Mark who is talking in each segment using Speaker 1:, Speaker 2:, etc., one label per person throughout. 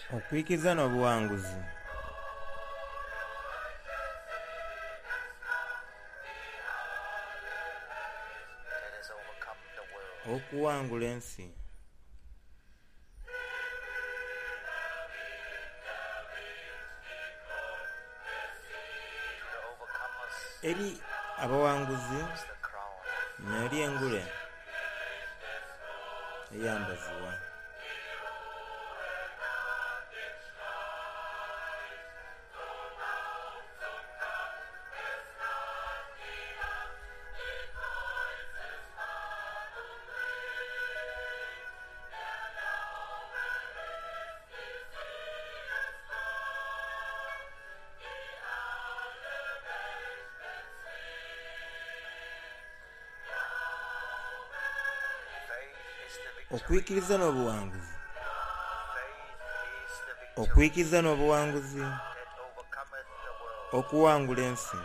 Speaker 1: Okwikiza n'obuwanguzi. Okuwangula ensi. Eri abawanguzi nyali engule eyambazibwa. Okwiikiriza n'obuwanguzi. Okwiikiriza n'obuwanguzi okuwangula ensi.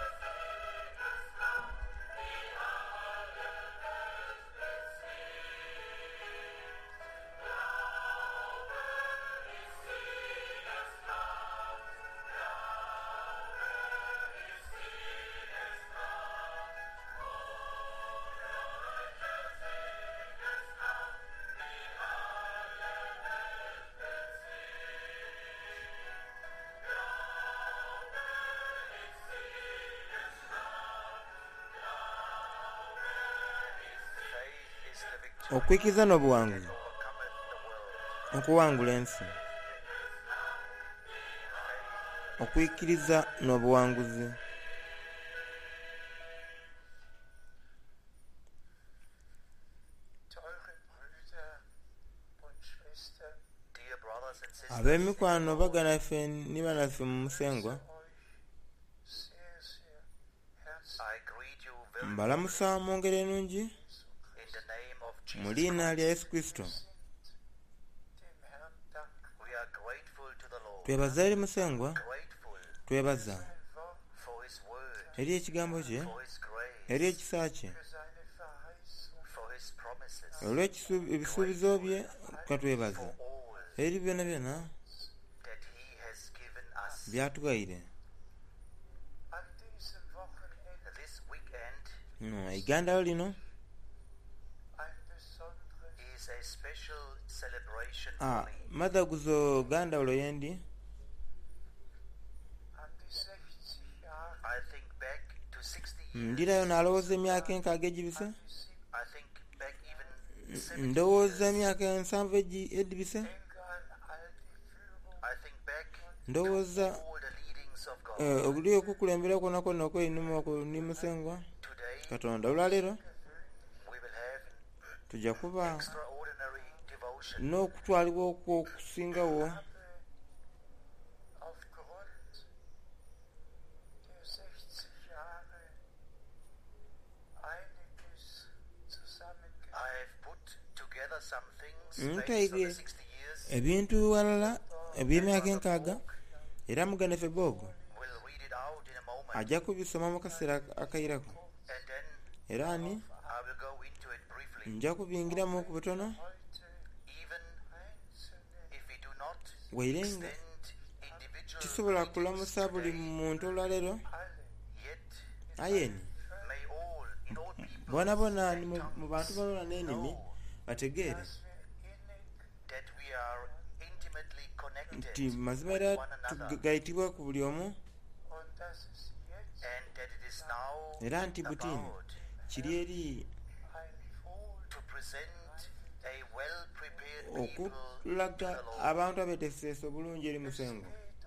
Speaker 1: Okwiikiriza n'obuwanguzi okuwangula ensi. Okwiikiriza n'obuwanguzi. Ab'emikwano bagana ffe niba naffe mu musengwa, mbalamusa mu ngeri ennungi mu liina lya Yesu Kristo. Twebaza eri musengwa, twebaza eri ekigambo kye, eri ekisa kye, olw'ebisuubizo bye, katwebaza eri byonna byonna byatugaire. Igandalo lino madhaguzo gandawulo yendi ndirayo nalowooza emyaka enkaaga egibise, ndowooza emyaka 7 edibise, ndowooza obuli okukulembera kwonna kwonna okweinuma ni musengwa Katonda. Olwaleero tujja kuba n'okutwalibwa okwo okusingawo ntaire ebintu walala eby'emyaka enkaaga, era mugane Febogo ajja kubisoma mu kaseera akayirako, era ani nja kubingiramu ku butono wairenga tisobola kulamusa buli muntu olwaleero, ayeni bona bona mu bantu balona n'ennimi bategeere nti mazima era tugayitibwa ku buli omu, era nti butini kiri eri okulaga abantu abeeteeseteese obulungi eri musengo.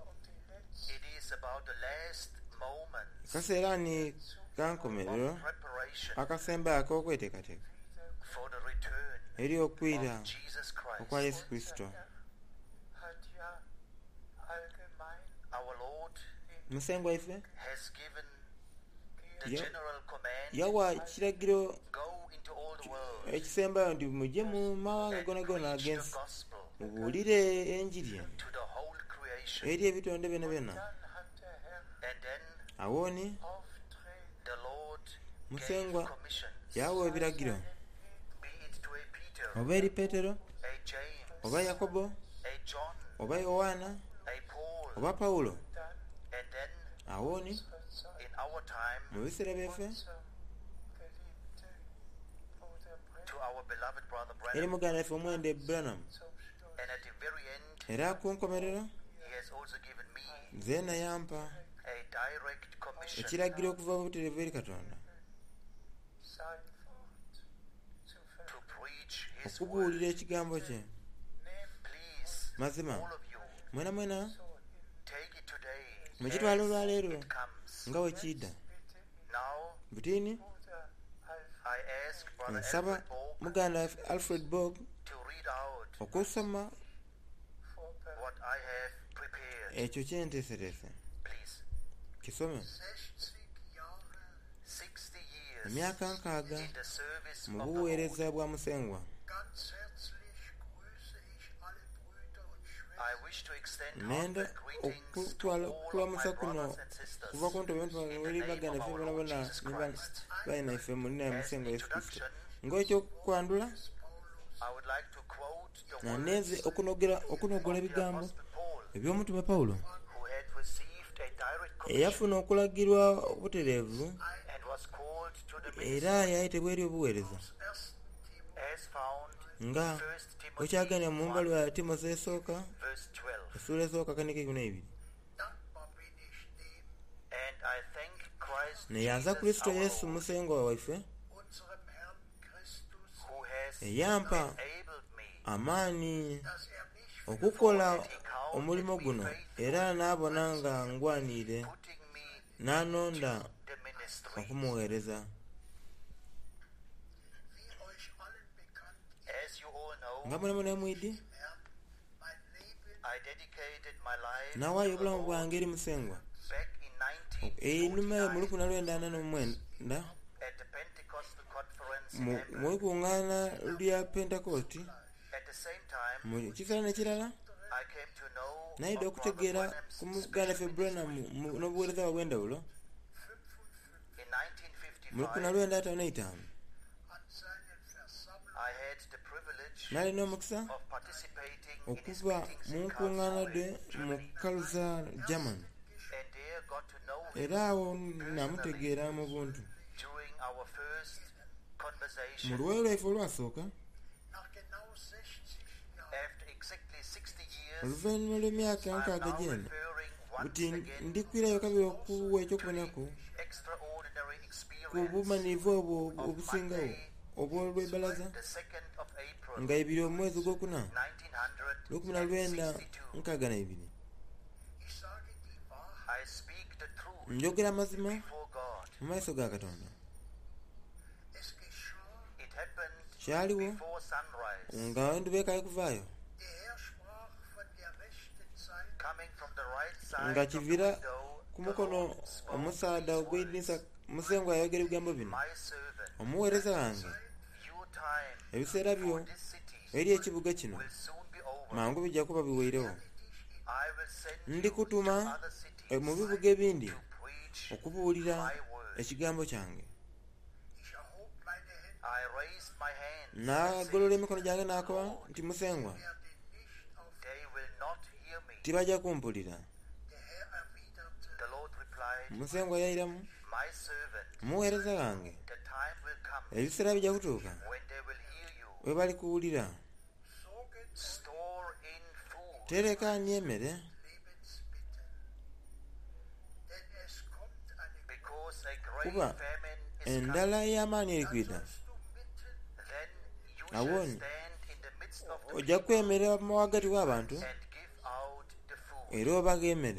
Speaker 1: Kaseera ni kankomerero akasemba ak'okweteekateeka eri okwira okwa Yesu Kristo. Musengo waife yawa kiragiro ekisembayo nti mujje mu mawanga gonna gonna ag'ensi mubuulire enjiri eri ebitonde byonna byonna. Awoni musengwa yawa ebiragiro oba eri Petero oba Yakobo oba Yohana
Speaker 2: a Paul,
Speaker 1: oba Pawulo.
Speaker 2: and then
Speaker 1: Awoni
Speaker 2: in our time
Speaker 1: mu biseera byaffe
Speaker 2: to our beloved brother
Speaker 1: eri
Speaker 2: Branham,
Speaker 1: muganda waffe omwende Branham.
Speaker 2: and at the very end
Speaker 1: Era ku nkomerero
Speaker 2: he has also given me
Speaker 1: nze nayampa
Speaker 2: a direct commission
Speaker 1: ekiragiro okuva butereevu eri Katonda
Speaker 2: to preach his word.
Speaker 1: okubuulira ekigambo kye.
Speaker 2: Please,
Speaker 1: Mazima
Speaker 2: all of you,
Speaker 1: mwena
Speaker 2: take it today
Speaker 1: mukitwala olwaleero
Speaker 2: it comes.
Speaker 1: nga wekiida.
Speaker 2: Now
Speaker 1: Butiini
Speaker 2: I ask Brother
Speaker 1: nsaba
Speaker 2: Alfred Borg
Speaker 1: muganda waffe Alfred Borg
Speaker 2: to read out
Speaker 1: okusoma
Speaker 2: what I have prepared.
Speaker 1: ekyo kyenteeseteese.
Speaker 2: Please.
Speaker 1: Kisome.
Speaker 2: 60 years
Speaker 1: Emyaka 60
Speaker 2: in the service
Speaker 1: mu
Speaker 2: of the
Speaker 1: buweereza
Speaker 2: Lord.
Speaker 1: bwa Musengwa.
Speaker 2: I wish to extend
Speaker 1: Nenda
Speaker 2: heartfelt greetings to
Speaker 1: okutwala
Speaker 2: all of my
Speaker 1: okulamusa kuno
Speaker 2: brothers and sisters
Speaker 1: kuva ku ntobe ntobe
Speaker 2: in the
Speaker 1: eri
Speaker 2: name
Speaker 1: baganda
Speaker 2: of
Speaker 1: ffe
Speaker 2: our
Speaker 1: bona
Speaker 2: Lord
Speaker 1: bona
Speaker 2: Jesus Christ.
Speaker 1: balina iffe mu linnya lya
Speaker 2: As
Speaker 1: Musengo
Speaker 2: an
Speaker 1: Yesu Kristo.
Speaker 2: introduction,
Speaker 1: Ng'ekyokwandula
Speaker 2: I would like to quote the
Speaker 1: naneze
Speaker 2: words
Speaker 1: okunogola
Speaker 2: of the
Speaker 1: ebigambo
Speaker 2: Apostle Paul,
Speaker 1: eby'omutume Pawulo
Speaker 2: who had received a direct commission
Speaker 1: eyafuna okulagirwa obutereevu
Speaker 2: and was called to the
Speaker 1: era
Speaker 2: ministry,
Speaker 1: yayitibwa eri obuweereza
Speaker 2: as found
Speaker 1: nga
Speaker 2: in 1 Timothy
Speaker 1: bwekyaganira mu mbali
Speaker 2: 1,
Speaker 1: lwa Timoseewo esooka
Speaker 2: verse 12.
Speaker 1: essuula esooka kanike 12.
Speaker 2: And I thank Christ
Speaker 1: neyanza
Speaker 2: Jesus
Speaker 1: Kristo
Speaker 2: our
Speaker 1: Yesu
Speaker 2: Lord,
Speaker 1: musengwa waffe
Speaker 2: who has
Speaker 1: eyampa
Speaker 2: enabled me
Speaker 1: amaanyi okukola omulimu guno era n'abona nga ngwanire
Speaker 2: putting me
Speaker 1: n'anonda
Speaker 2: the ministry.
Speaker 1: okumuweereza.
Speaker 2: As you all know,
Speaker 1: nga mwenamwena mwidi
Speaker 2: I dedicated my life
Speaker 1: nawaayo
Speaker 2: to the
Speaker 1: obulamu
Speaker 2: Lord
Speaker 1: bwange eri Musengwa
Speaker 2: back in
Speaker 1: enuma mu
Speaker 2: 1949
Speaker 1: 1949
Speaker 2: at the Pentecostal conference in
Speaker 1: mu
Speaker 2: Hamburg.
Speaker 1: ikuŋŋaana lya Pentecost.
Speaker 2: At the same time,
Speaker 1: Mu kiseera nekirala
Speaker 2: I came to know
Speaker 1: nayidde
Speaker 2: of Brother
Speaker 1: okutegeera
Speaker 2: Branham's
Speaker 1: ku muganda ffe Branham n'obuweereza bwa bw'endawulo
Speaker 2: in
Speaker 1: mu
Speaker 2: 1955.
Speaker 1: 1955.
Speaker 2: I had the privilege
Speaker 1: Nalina omukisa
Speaker 2: of participating in his
Speaker 1: okuva
Speaker 2: meetings
Speaker 1: mu
Speaker 2: in
Speaker 1: nkuŋŋaana
Speaker 2: Karlsruhe,
Speaker 1: de mu
Speaker 2: Germany,
Speaker 1: Karlsruhe, Germany,
Speaker 2: and there got to know him
Speaker 1: era awo namutegeera mu buntu.
Speaker 2: during our first
Speaker 1: Mu
Speaker 2: conversation.
Speaker 1: luweero lwaife olwasooka
Speaker 2: After exactly 60 years,
Speaker 1: oluvannyuma lw'emyaka
Speaker 2: I'm
Speaker 1: nkaaga
Speaker 2: now
Speaker 1: gyenda
Speaker 2: referring once
Speaker 1: buti
Speaker 2: again
Speaker 1: ndikwirayo kabiri okuwa ekyokubonako
Speaker 2: extraordinary
Speaker 1: ku
Speaker 2: experience
Speaker 1: bumanyirivu obwo
Speaker 2: of
Speaker 1: obusingawo
Speaker 2: Monday,
Speaker 1: obw'olwebalaza
Speaker 2: the 2nd of April,
Speaker 1: nga ebiri omwezi gwokuna
Speaker 2: 1962.
Speaker 1: 1962.
Speaker 2: I speak the truth
Speaker 1: njogera amazima
Speaker 2: before God.
Speaker 1: mu maaso ga Katonda.
Speaker 2: It happened
Speaker 1: Kyaliwo
Speaker 2: before sunrise,
Speaker 1: nga enduba ekali kuvaayo
Speaker 2: coming from the right side
Speaker 1: nga
Speaker 2: of the
Speaker 1: kivira
Speaker 2: window,
Speaker 1: ku
Speaker 2: the
Speaker 1: mukono
Speaker 2: Lord spoke
Speaker 1: omusaada
Speaker 2: these
Speaker 1: ogw'edinisa.
Speaker 2: words,
Speaker 1: Musengwa ayogera ebigambo bino:
Speaker 2: My servant,
Speaker 1: omuweereza wange,
Speaker 2: your time
Speaker 1: ebiseera byo
Speaker 2: for this city
Speaker 1: eri ekibuga kino
Speaker 2: will soon be over.
Speaker 1: mangu bijja kuba biweirewo.
Speaker 2: I will send you
Speaker 1: Ndikutuma
Speaker 2: to other cities
Speaker 1: mu bibuga ebindi
Speaker 2: to preach
Speaker 1: okubuulira
Speaker 2: my word.
Speaker 1: ekigambo kyange.
Speaker 2: I raised my hands and
Speaker 1: N'agolola
Speaker 2: said,
Speaker 1: emikono gyange n'akoba nti, Musengwa,
Speaker 2: they will not hear me.
Speaker 1: tibajja kumpulira.
Speaker 2: The Lord replied,
Speaker 1: Musengwa yayiramu,
Speaker 2: my servant,
Speaker 1: omuweereza wange,
Speaker 2: the time will come
Speaker 1: ebiseera bijja kutuuka
Speaker 2: when they will hear you.
Speaker 1: we bali kuwulira.
Speaker 2: Store in food,
Speaker 1: Terekaani emmere,
Speaker 2: because a great
Speaker 1: kuba
Speaker 2: famine is
Speaker 1: endala
Speaker 2: coming.
Speaker 1: ey'amaanyi eri kwidda.
Speaker 2: Then you shall
Speaker 1: Awoni,
Speaker 2: stand in the midst of the
Speaker 1: ojja
Speaker 2: people
Speaker 1: kwemerera mu wakati w'abantu
Speaker 2: and give out the food.
Speaker 1: era obaga emmere.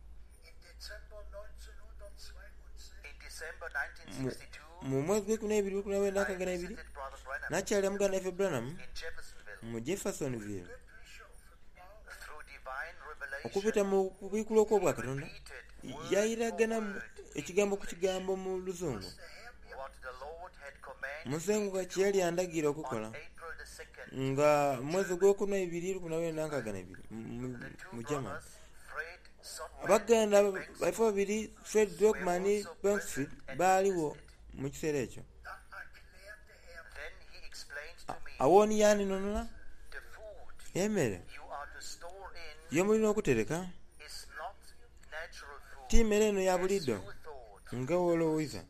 Speaker 2: In December 1962,
Speaker 1: Mu mwezi gw'ekumi n'ebiri
Speaker 2: I visited Brother Branham
Speaker 1: nakyalira muganda waffe Branham
Speaker 2: in Jeffersonville.
Speaker 1: mu Jeffersonville.
Speaker 2: Through divine revelation,
Speaker 1: Okupita mu kubiikula okw'obwa Katonda,
Speaker 2: repeated word
Speaker 1: yayiragana
Speaker 2: for word
Speaker 1: ekigambo ku kigambo mu Luzungu.
Speaker 2: what the Lord had commanded
Speaker 1: Musengwa kye yali andagira okukola
Speaker 2: on April the 2nd.
Speaker 1: nga mwezi gw'okuna 1962
Speaker 2: The
Speaker 1: mu
Speaker 2: two
Speaker 1: Germany.
Speaker 2: brothers, Fred Sotman
Speaker 1: Abaganda
Speaker 2: and Banks,
Speaker 1: baffe babiri, Fred Brockman ne Banksfield, baaliwo mu kiseera ekyo.
Speaker 2: then he explained to me
Speaker 1: Awoni yaninonula
Speaker 2: the food
Speaker 1: emmere
Speaker 2: you are to store in
Speaker 1: ye mulina okutereka
Speaker 2: is not natural food,
Speaker 1: ti mmere eno ya
Speaker 2: as
Speaker 1: bulido
Speaker 2: you thought,
Speaker 1: nga wolowooza,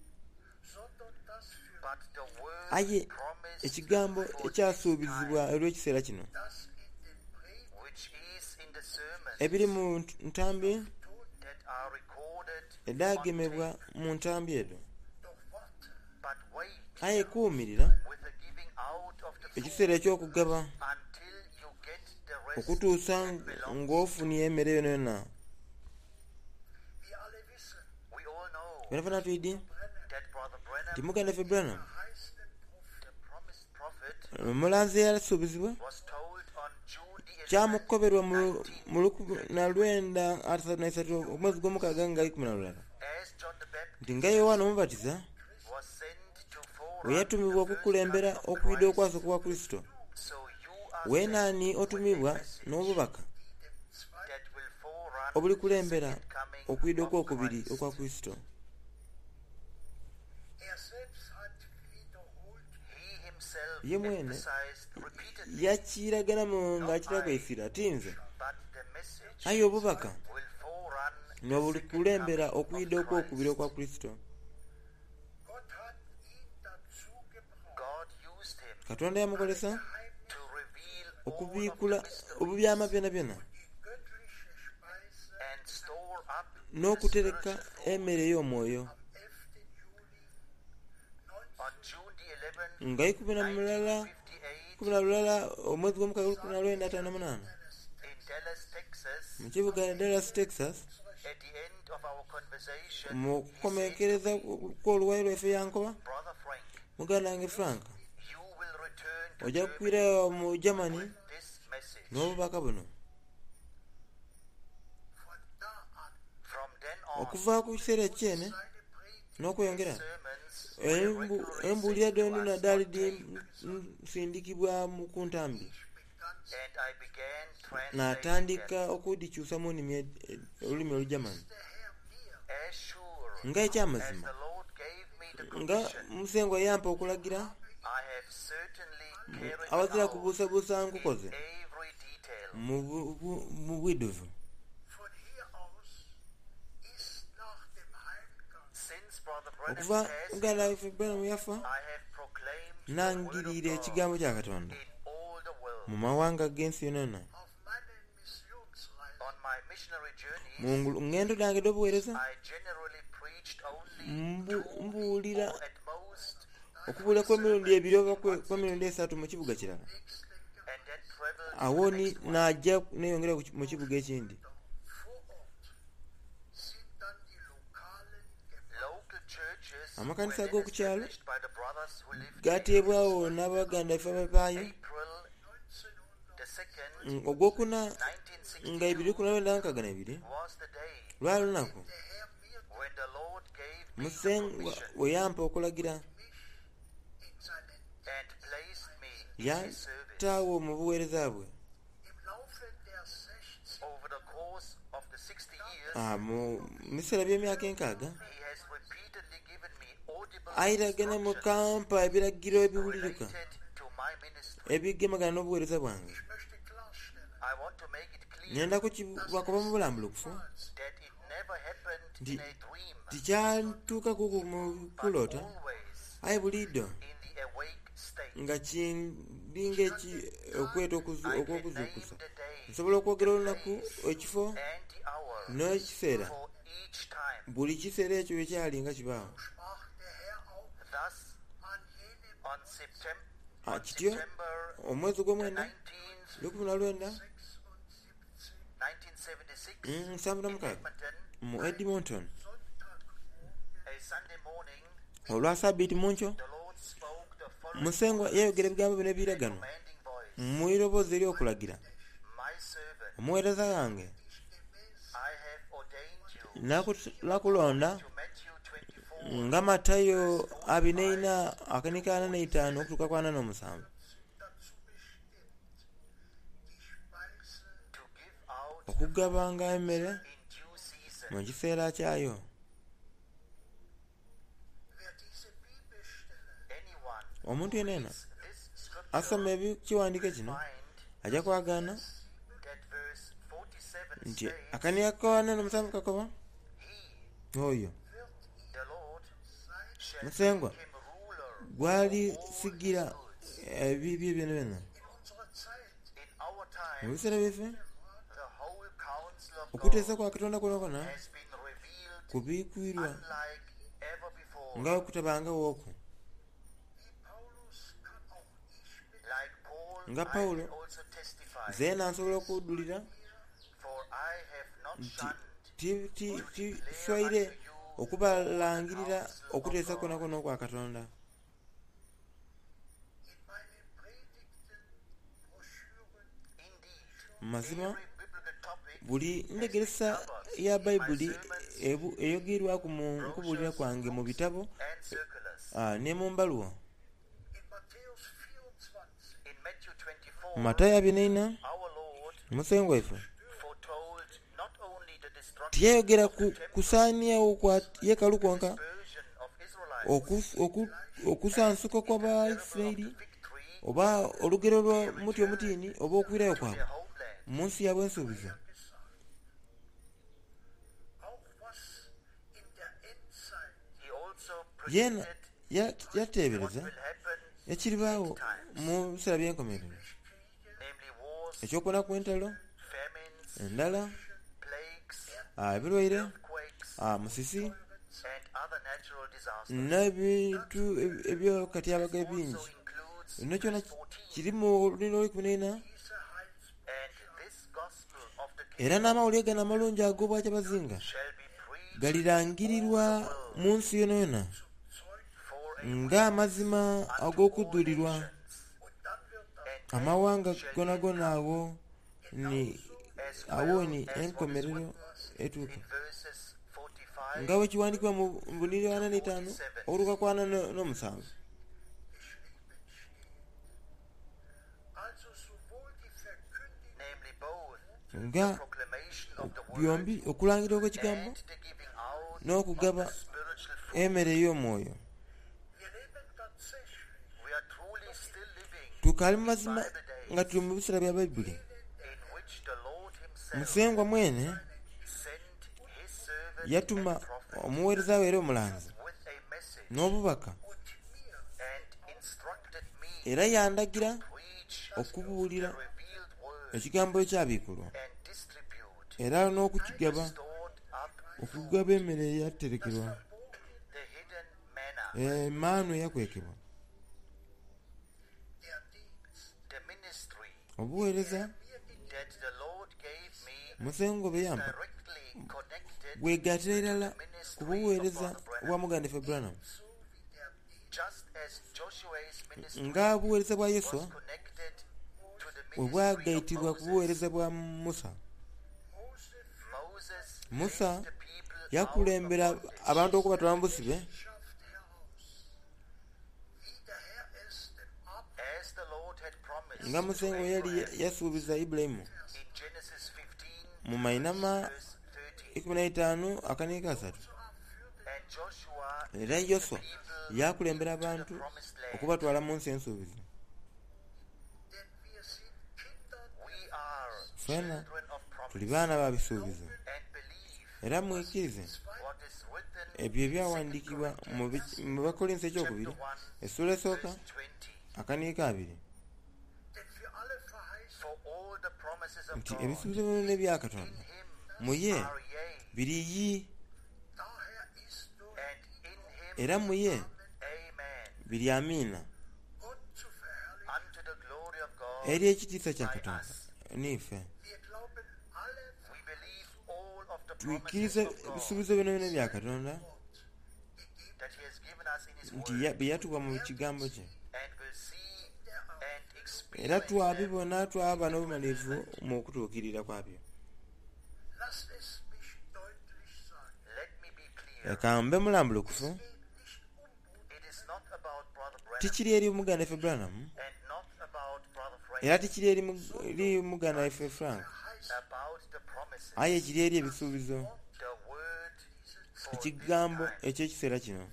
Speaker 2: but the word
Speaker 1: aye
Speaker 2: promised
Speaker 1: ekigambo
Speaker 2: for
Speaker 1: ekyasuubizibwa olw'ekiseera kino
Speaker 2: which is in the sermons
Speaker 1: ebiri mu ntambi
Speaker 2: that are recorded,
Speaker 1: eddagemebwa mu ntambi edo.
Speaker 2: but wait
Speaker 1: Aye kuumirira
Speaker 2: with the giving out of the food
Speaker 1: ekiseera eky'okugaba
Speaker 2: until you get the rest
Speaker 1: okutuusa
Speaker 2: that belongs.
Speaker 1: ng'ofunye emmere yona yona.
Speaker 2: We all know
Speaker 1: Bonna tuyidi
Speaker 2: that Brother Branham,
Speaker 1: nti muganda ffe Branham
Speaker 2: the promised prophet,
Speaker 1: mulanzi eyasuubizibwa
Speaker 2: was told on June the 11th,
Speaker 1: kyamukoberwa mu 1933 omwezi gw'omukaaga nga 12
Speaker 2: as John the Baptist
Speaker 1: nti nga Yowaana Omubatiza
Speaker 2: was sent to
Speaker 1: bwe
Speaker 2: forerun
Speaker 1: yatumibwa
Speaker 2: the first
Speaker 1: okukulembera
Speaker 2: coming of
Speaker 1: okuyida
Speaker 2: Christ.
Speaker 1: okwasooka kwa Kristo,
Speaker 2: So you are
Speaker 1: weenaani
Speaker 2: sent with a
Speaker 1: otumibwa
Speaker 2: message
Speaker 1: n'obubaka
Speaker 2: that will forerun
Speaker 1: obulikulembera
Speaker 2: the second coming
Speaker 1: okuyida
Speaker 2: of
Speaker 1: okwokubiri
Speaker 2: Christ.
Speaker 1: okwa Kristo.
Speaker 2: He himself
Speaker 1: Ye mwene
Speaker 2: emphasized repeatedly,
Speaker 1: yakiraganamu ng'akirakwesira ati nze
Speaker 2: but the message
Speaker 1: aye obubaka
Speaker 2: will forerun the
Speaker 1: n'obulikulembera
Speaker 2: second coming
Speaker 1: okuyida
Speaker 2: of
Speaker 1: okwokubiri
Speaker 2: Christ.
Speaker 1: okwa Kristo.
Speaker 2: God used him
Speaker 1: Katonda yamukolesa
Speaker 2: to reveal all of
Speaker 1: okubiikula
Speaker 2: the mysteries
Speaker 1: obubyama byonna byonna
Speaker 2: and store up
Speaker 1: n'okutereka emmere ey'omwoyo.
Speaker 2: on June the 11th,
Speaker 1: nga 11
Speaker 2: 1958,
Speaker 1: omwezi gw'omukaaga 1958
Speaker 2: in Dallas, Texas,
Speaker 1: mu kibuga Dallas, Texas,
Speaker 2: at the end of our conversation,
Speaker 1: mu
Speaker 2: he said,
Speaker 1: kukomekereza kw'oluwayi lwaffe yankoba,
Speaker 2: Brother Frank,
Speaker 1: muganda wange Frank
Speaker 2: you will return to
Speaker 1: ojja
Speaker 2: Germany
Speaker 1: kukwira mu Germany
Speaker 2: with this message.
Speaker 1: n'obubaka buno.
Speaker 2: From then on,
Speaker 1: okuva ku kiseera ekyene n'okweyongera
Speaker 2: sermons were regularly
Speaker 1: embuulira
Speaker 2: sent to
Speaker 1: donna
Speaker 2: us
Speaker 1: naddaali
Speaker 2: on tape,
Speaker 1: disindikibwa ku ntambi,
Speaker 2: and I began translating
Speaker 1: n'atandika
Speaker 2: them.
Speaker 1: okudikyusa mu olulimi olujamani.
Speaker 2: As sure
Speaker 1: nga
Speaker 2: as
Speaker 1: ekyamazima
Speaker 2: the Lord gave me the
Speaker 1: nga
Speaker 2: commission,
Speaker 1: musengo yampa okulagira,
Speaker 2: I have certainly carried
Speaker 1: abazira
Speaker 2: out
Speaker 1: kubuusabuusa
Speaker 2: in
Speaker 1: nkukoze
Speaker 2: every detail.
Speaker 1: mu bwiduvu.
Speaker 2: Since Brother Branham
Speaker 1: okuva
Speaker 2: passed,
Speaker 1: muganda waffe Branham yafa,
Speaker 2: I have proclaimed the word
Speaker 1: nangirira
Speaker 2: of God
Speaker 1: ekigambo kya Katonda
Speaker 2: in all the world.
Speaker 1: mu mawanga g'ensi yonna yonna.
Speaker 2: On my missionary journeys,
Speaker 1: mu ngendo zange ed'obuweereza
Speaker 2: I generally preached only 2
Speaker 1: mbuulira
Speaker 2: or at most,
Speaker 1: okubuulira kw'emirundi ebiri oba kw'emirundi 3 mu kibuga kirala,
Speaker 2: and then traveled
Speaker 1: awo
Speaker 2: to the next one.
Speaker 1: n'ajja neyongera mu kibuga ekindi.
Speaker 2: Local churches
Speaker 1: Amakanisa
Speaker 2: were then
Speaker 1: g'oku kyalo
Speaker 2: established by the brothers who lived
Speaker 1: gateebwawo n'abaganda ffe abapaayo.
Speaker 2: April the 2nd,
Speaker 1: ogwokuna
Speaker 2: 1962
Speaker 1: nga 1962
Speaker 2: was the day
Speaker 1: lwa lunaku
Speaker 2: when the Lord gave me the
Speaker 1: musenga
Speaker 2: permission
Speaker 1: bwe yampa okulagira,
Speaker 2: and placed me in his service.
Speaker 1: yantaawo mu buweereza bwe.
Speaker 2: Over the course of the 60 years,
Speaker 1: Mu biseera by'emyaka 6
Speaker 2: he has repeatedly given me audible
Speaker 1: ayiragana mu
Speaker 2: instructions
Speaker 1: kampa ebiragiro ebiwulirika
Speaker 2: related to my ministry.
Speaker 1: ebigemagana n'obuweereza bwange.
Speaker 2: I want to make it clear
Speaker 1: Nyenda kuba mu bulambulukufu
Speaker 2: that it never happened in a dream,
Speaker 1: tikyantuukako mu
Speaker 2: but
Speaker 1: kuloota,
Speaker 2: always
Speaker 1: aye buliiddo
Speaker 2: in the awake state.
Speaker 1: nga kiringa okweta
Speaker 2: I can name
Speaker 1: okwokuzuukusa.
Speaker 2: the day
Speaker 1: Nsobola okwogera olunaku, ekifo
Speaker 2: and the hour
Speaker 1: n'ekiseera,
Speaker 2: for each time.
Speaker 1: buli kiseera ekyo bwe kyali nga kibaawo.
Speaker 2: Thus, on
Speaker 1: Kityo
Speaker 2: September
Speaker 1: omwezi
Speaker 2: the
Speaker 1: gw'omwenda
Speaker 2: 19th,
Speaker 1: 19
Speaker 2: 1976,
Speaker 1: 76
Speaker 2: Edmonton,
Speaker 1: mu Edmonton,
Speaker 2: a Sunday morning,
Speaker 1: olwa Ssabbiiti mu nkyo,
Speaker 2: the Lord spoke the following
Speaker 1: musengo yayogera ebigambo bino ebiragano
Speaker 2: commanding voice.
Speaker 1: mu iroboozi ery'okulagira.
Speaker 2: My servant,
Speaker 1: Omuweereza wange
Speaker 2: I have ordained you
Speaker 1: nakulonda
Speaker 2: to Matthew 24
Speaker 1: nga Matayo 24:45 okutuuka ku 47
Speaker 2: to give out
Speaker 1: okugabanga emmere
Speaker 2: in due season.
Speaker 1: mu kiseera kyayo.
Speaker 2: Anyone
Speaker 1: Omuntu yenna
Speaker 2: this scripture
Speaker 1: asoma ekiwandiiko kino
Speaker 2: find
Speaker 1: ajja kwagaana
Speaker 2: that verse
Speaker 1: nti akaniya koona n'omusanvu kakoba oyo
Speaker 2: the Lord shall
Speaker 1: musengwa
Speaker 2: make him ruler
Speaker 1: gwali sigira ebibyo byonna byonna
Speaker 2: in our time.
Speaker 1: mu biseera byeffe
Speaker 2: The whole counsel of
Speaker 1: okuteesa
Speaker 2: God
Speaker 1: kwa katonda kwonakona
Speaker 2: has been revealed
Speaker 1: kubiikwirwa
Speaker 2: unlike ever before.
Speaker 1: nga kutabangawooko
Speaker 2: Like Paul,
Speaker 1: nga
Speaker 2: I
Speaker 1: Pawulo
Speaker 2: can also testify,
Speaker 1: zeena nsobola okuwuddulira
Speaker 2: for I have not
Speaker 1: nti
Speaker 2: shunned
Speaker 1: tiswaire okubalangirira okuteesa kwonakona okwa katonda.
Speaker 2: indeed
Speaker 1: mazima
Speaker 2: every biblical topic
Speaker 1: buli ntegeresa ya bayibuli eyogerwa ku mu nkubuulira kwange mu bitabo
Speaker 2: and circulars.
Speaker 1: ne mu mbaluwa.
Speaker 2: In Matthew 24,
Speaker 1: Matayo 24
Speaker 2: our Lord
Speaker 1: musengo waffe
Speaker 2: foretold not only the destruction
Speaker 1: tiyayogera kusaanyawo kwa yeekalu kwonka
Speaker 2: version of Israelites,
Speaker 1: okusansuka kw'Abayisirayiri
Speaker 2: victory
Speaker 1: oba olugero lwa muti omutiini oba okuwirayo kwabwe
Speaker 2: their homeland.
Speaker 1: mu nsi yaabwe ensuubizo.
Speaker 2: He also
Speaker 1: yeena
Speaker 2: predicted
Speaker 1: yateebereza
Speaker 2: will happen,
Speaker 1: ekiribaawo mu biseera by'enkomerero,
Speaker 2: namely wars,
Speaker 1: ekyokubona kw'entalo,
Speaker 2: famines,
Speaker 1: endala,
Speaker 2: plagues,
Speaker 1: ebirwaire,
Speaker 2: earthquakes,
Speaker 1: musisi
Speaker 2: and other natural disasters.
Speaker 1: n'ebintu ebyokatyabaga bingi.
Speaker 2: Also includes
Speaker 1: Bino kyona
Speaker 2: verse 14,
Speaker 1: kiri mu Olulimi olw'Ekumi
Speaker 2: and this gospel of the kingdom
Speaker 1: era n'amawulire gano amalungi ag'obwakya bazinga
Speaker 2: shall be preached
Speaker 1: galirangirirwa mu nsi yonna yonna
Speaker 2: for a
Speaker 1: ng'amazima ag'okudduulirwa
Speaker 2: and
Speaker 1: amawanga gonagona awo ni enkomerero etuuka
Speaker 2: in verses 45
Speaker 1: nga bwe kiwandiikibwa mu Buniri 45 oluka kwa 47.
Speaker 2: namely both
Speaker 1: nga
Speaker 2: proclamation of the word
Speaker 1: byombi okulangira okw'ekigambo
Speaker 2: and the giving out
Speaker 1: n'okugaba
Speaker 2: spiritual fruit.
Speaker 1: emmere ey'omwoyo.
Speaker 2: We are truly still living
Speaker 1: tukali mu mazima nga tuli mu biseera bya bayibuli.
Speaker 2: in which the Lord himself
Speaker 1: musengwa mwene
Speaker 2: sent his servant
Speaker 1: yatuma
Speaker 2: and prophet
Speaker 1: omuweereza we era omulanzi
Speaker 2: with a message
Speaker 1: n'obubaka
Speaker 2: and instructed me
Speaker 1: era yandagira
Speaker 2: preach
Speaker 1: okubuulira
Speaker 2: the revealed word
Speaker 1: ekigambo ekyabikkulwa
Speaker 2: and distribute
Speaker 1: era n'okukigaba
Speaker 2: stored up
Speaker 1: okugaba emmere eyaterekerwa
Speaker 2: the hidden manna.
Speaker 1: emaanu eyakwekebwa.
Speaker 2: The ministry
Speaker 1: obuweereza
Speaker 2: that the Lord gave me
Speaker 1: musengo be yampa
Speaker 2: directly connected
Speaker 1: bwegatira irala ku buweereza bwa muganda ffe Branham,
Speaker 2: just as Joshua's ministry
Speaker 1: nga buweereza bwa Yoswa
Speaker 2: was connected to the
Speaker 1: bwe
Speaker 2: ministry of
Speaker 1: bwagayitibwa ku
Speaker 2: Moses.
Speaker 1: buweereza bwa Musa.
Speaker 2: Moses
Speaker 1: Musa
Speaker 2: led the people out
Speaker 1: yakulembera
Speaker 2: of bondage
Speaker 1: abantu okubatwala mu busibe
Speaker 2: as the Lord had promised
Speaker 1: nga musengo
Speaker 2: to
Speaker 1: yali
Speaker 2: Abraham
Speaker 1: yasuubiza Ibulayimu
Speaker 2: in Genesis 15
Speaker 1: mu Mainama
Speaker 2: verse 13.
Speaker 1: 15 akaniika 3.
Speaker 2: And Joshua
Speaker 1: era Yoswa yakulembera abantu
Speaker 2: promised land.
Speaker 1: okubatwala mu nsi ensuubizi.
Speaker 2: We are
Speaker 1: Fena
Speaker 2: children of
Speaker 1: tuli
Speaker 2: promise
Speaker 1: baana ba bisuubizo
Speaker 2: and believe
Speaker 1: era mwikirize
Speaker 2: what is written
Speaker 1: ebyo ebyawandiikibwa mu Bakolinso ekyokubiri essula esooka
Speaker 2: 20.
Speaker 1: akaniika 2
Speaker 2: For all the promises of
Speaker 1: nti
Speaker 2: God
Speaker 1: ebisuubizo byonna bya Katonda
Speaker 2: him
Speaker 1: mu ye
Speaker 2: are yea,
Speaker 1: biri yi,
Speaker 2: and in him
Speaker 1: era mu ye
Speaker 2: amen,
Speaker 1: biri amiina,
Speaker 2: unto the glory of God.
Speaker 1: eri ekitiisa kya Katonda niife.
Speaker 2: We believe all of the
Speaker 1: Tuikirize
Speaker 2: promises of God
Speaker 1: ebisuubizo byonna byonna bya Katonda
Speaker 2: that he has given us in his
Speaker 1: nti
Speaker 2: word,
Speaker 1: bye yatuwa mu kigambo kye,
Speaker 2: and will see and
Speaker 1: era
Speaker 2: experience them.
Speaker 1: twabibona twaba n'obumanyirivu mu kutuukirira kwabyo.
Speaker 2: Let me be clear.
Speaker 1: Leka mbe mulambulukufu,
Speaker 2: It is not about Brother Branham
Speaker 1: tikiri eri muganda ffe Branham
Speaker 2: and not about Brother Frank,
Speaker 1: era tikiri eri muganda ffe Frank,
Speaker 2: about the promises,
Speaker 1: aye kiri eri ebisuubizo,
Speaker 2: the word for
Speaker 1: ekigambo
Speaker 2: this time.
Speaker 1: eky'ekiseera kino.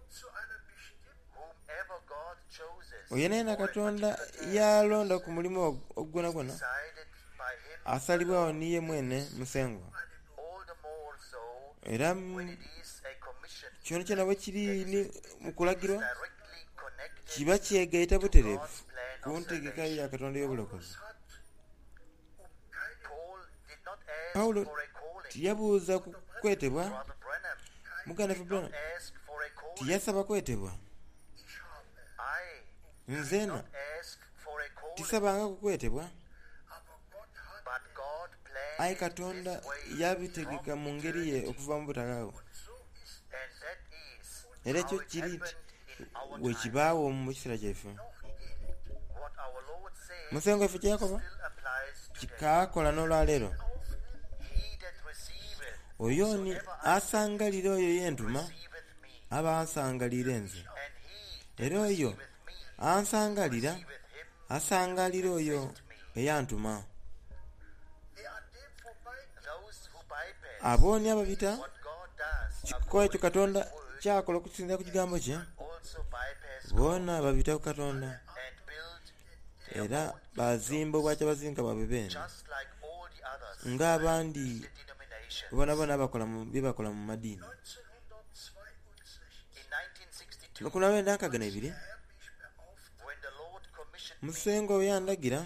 Speaker 2: Whomever God chooses
Speaker 1: Oyo naye na Katonda yalonda ku mulimu ogwonagwona
Speaker 2: decided by him
Speaker 1: asalibwawo niye mwene musengwa.
Speaker 2: all the more so
Speaker 1: Era
Speaker 2: when it is a commission
Speaker 1: kyona kyona bwe kiri ni mu kulagirwa
Speaker 2: directly connected
Speaker 1: kiba kyegaita butereevu
Speaker 2: God's plan
Speaker 1: ku
Speaker 2: of
Speaker 1: ntegeka
Speaker 2: salvation.
Speaker 1: ya Katonda y'obulokozi.
Speaker 2: Paul did not ask
Speaker 1: Pawulo
Speaker 2: for a calling.
Speaker 1: tiyabuuza ku kwetebwa,
Speaker 2: Brother Branham
Speaker 1: muganda
Speaker 2: did
Speaker 1: Branham
Speaker 2: not ask for a calling.
Speaker 1: tiyasaba kwetebwa.
Speaker 2: I
Speaker 1: Nze
Speaker 2: did not ask for a calling.
Speaker 1: tisabanga kukwetebwa,
Speaker 2: But God planned
Speaker 1: ayi
Speaker 2: it
Speaker 1: Katonda
Speaker 2: this way
Speaker 1: yabitegeka
Speaker 2: from
Speaker 1: mu ngeri ye okuva mu butakaawo.
Speaker 2: and that is
Speaker 1: Era
Speaker 2: how
Speaker 1: ekyo
Speaker 2: it
Speaker 1: kiri
Speaker 2: happened in our
Speaker 1: bwe
Speaker 2: time.
Speaker 1: kibaawo mu kiseera kyaffe.
Speaker 2: What our Lord says
Speaker 1: Musengo waffe kye yakoba
Speaker 2: still applies today.
Speaker 1: kikaakola n'olwaleero.
Speaker 2: He that receiveth
Speaker 1: Oyo ni asangalira oyo yentuma
Speaker 2: receiveth me,
Speaker 1: aba ansangalira nze,
Speaker 2: and he
Speaker 1: era oyo
Speaker 2: with me
Speaker 1: ansangalira
Speaker 2: with him.
Speaker 1: asangalira oyo eyantuma.
Speaker 2: Those who bypass
Speaker 1: Abooni ababita
Speaker 2: what God does
Speaker 1: kikola ekyo Katonda kyakola okusinziira ku kigambo kye,
Speaker 2: also bypass
Speaker 1: boona babita ku Katonda
Speaker 2: and build
Speaker 1: era bazimba obwakya bazinga bwabwe beene
Speaker 2: just like all the others
Speaker 1: ng'abandi
Speaker 2: the denomination.
Speaker 1: bonaboona bye bakola mu madiini.
Speaker 2: In 1962,
Speaker 1: Mu 1962
Speaker 2: when the Lord commissioned me,
Speaker 1: Musengo we yandagira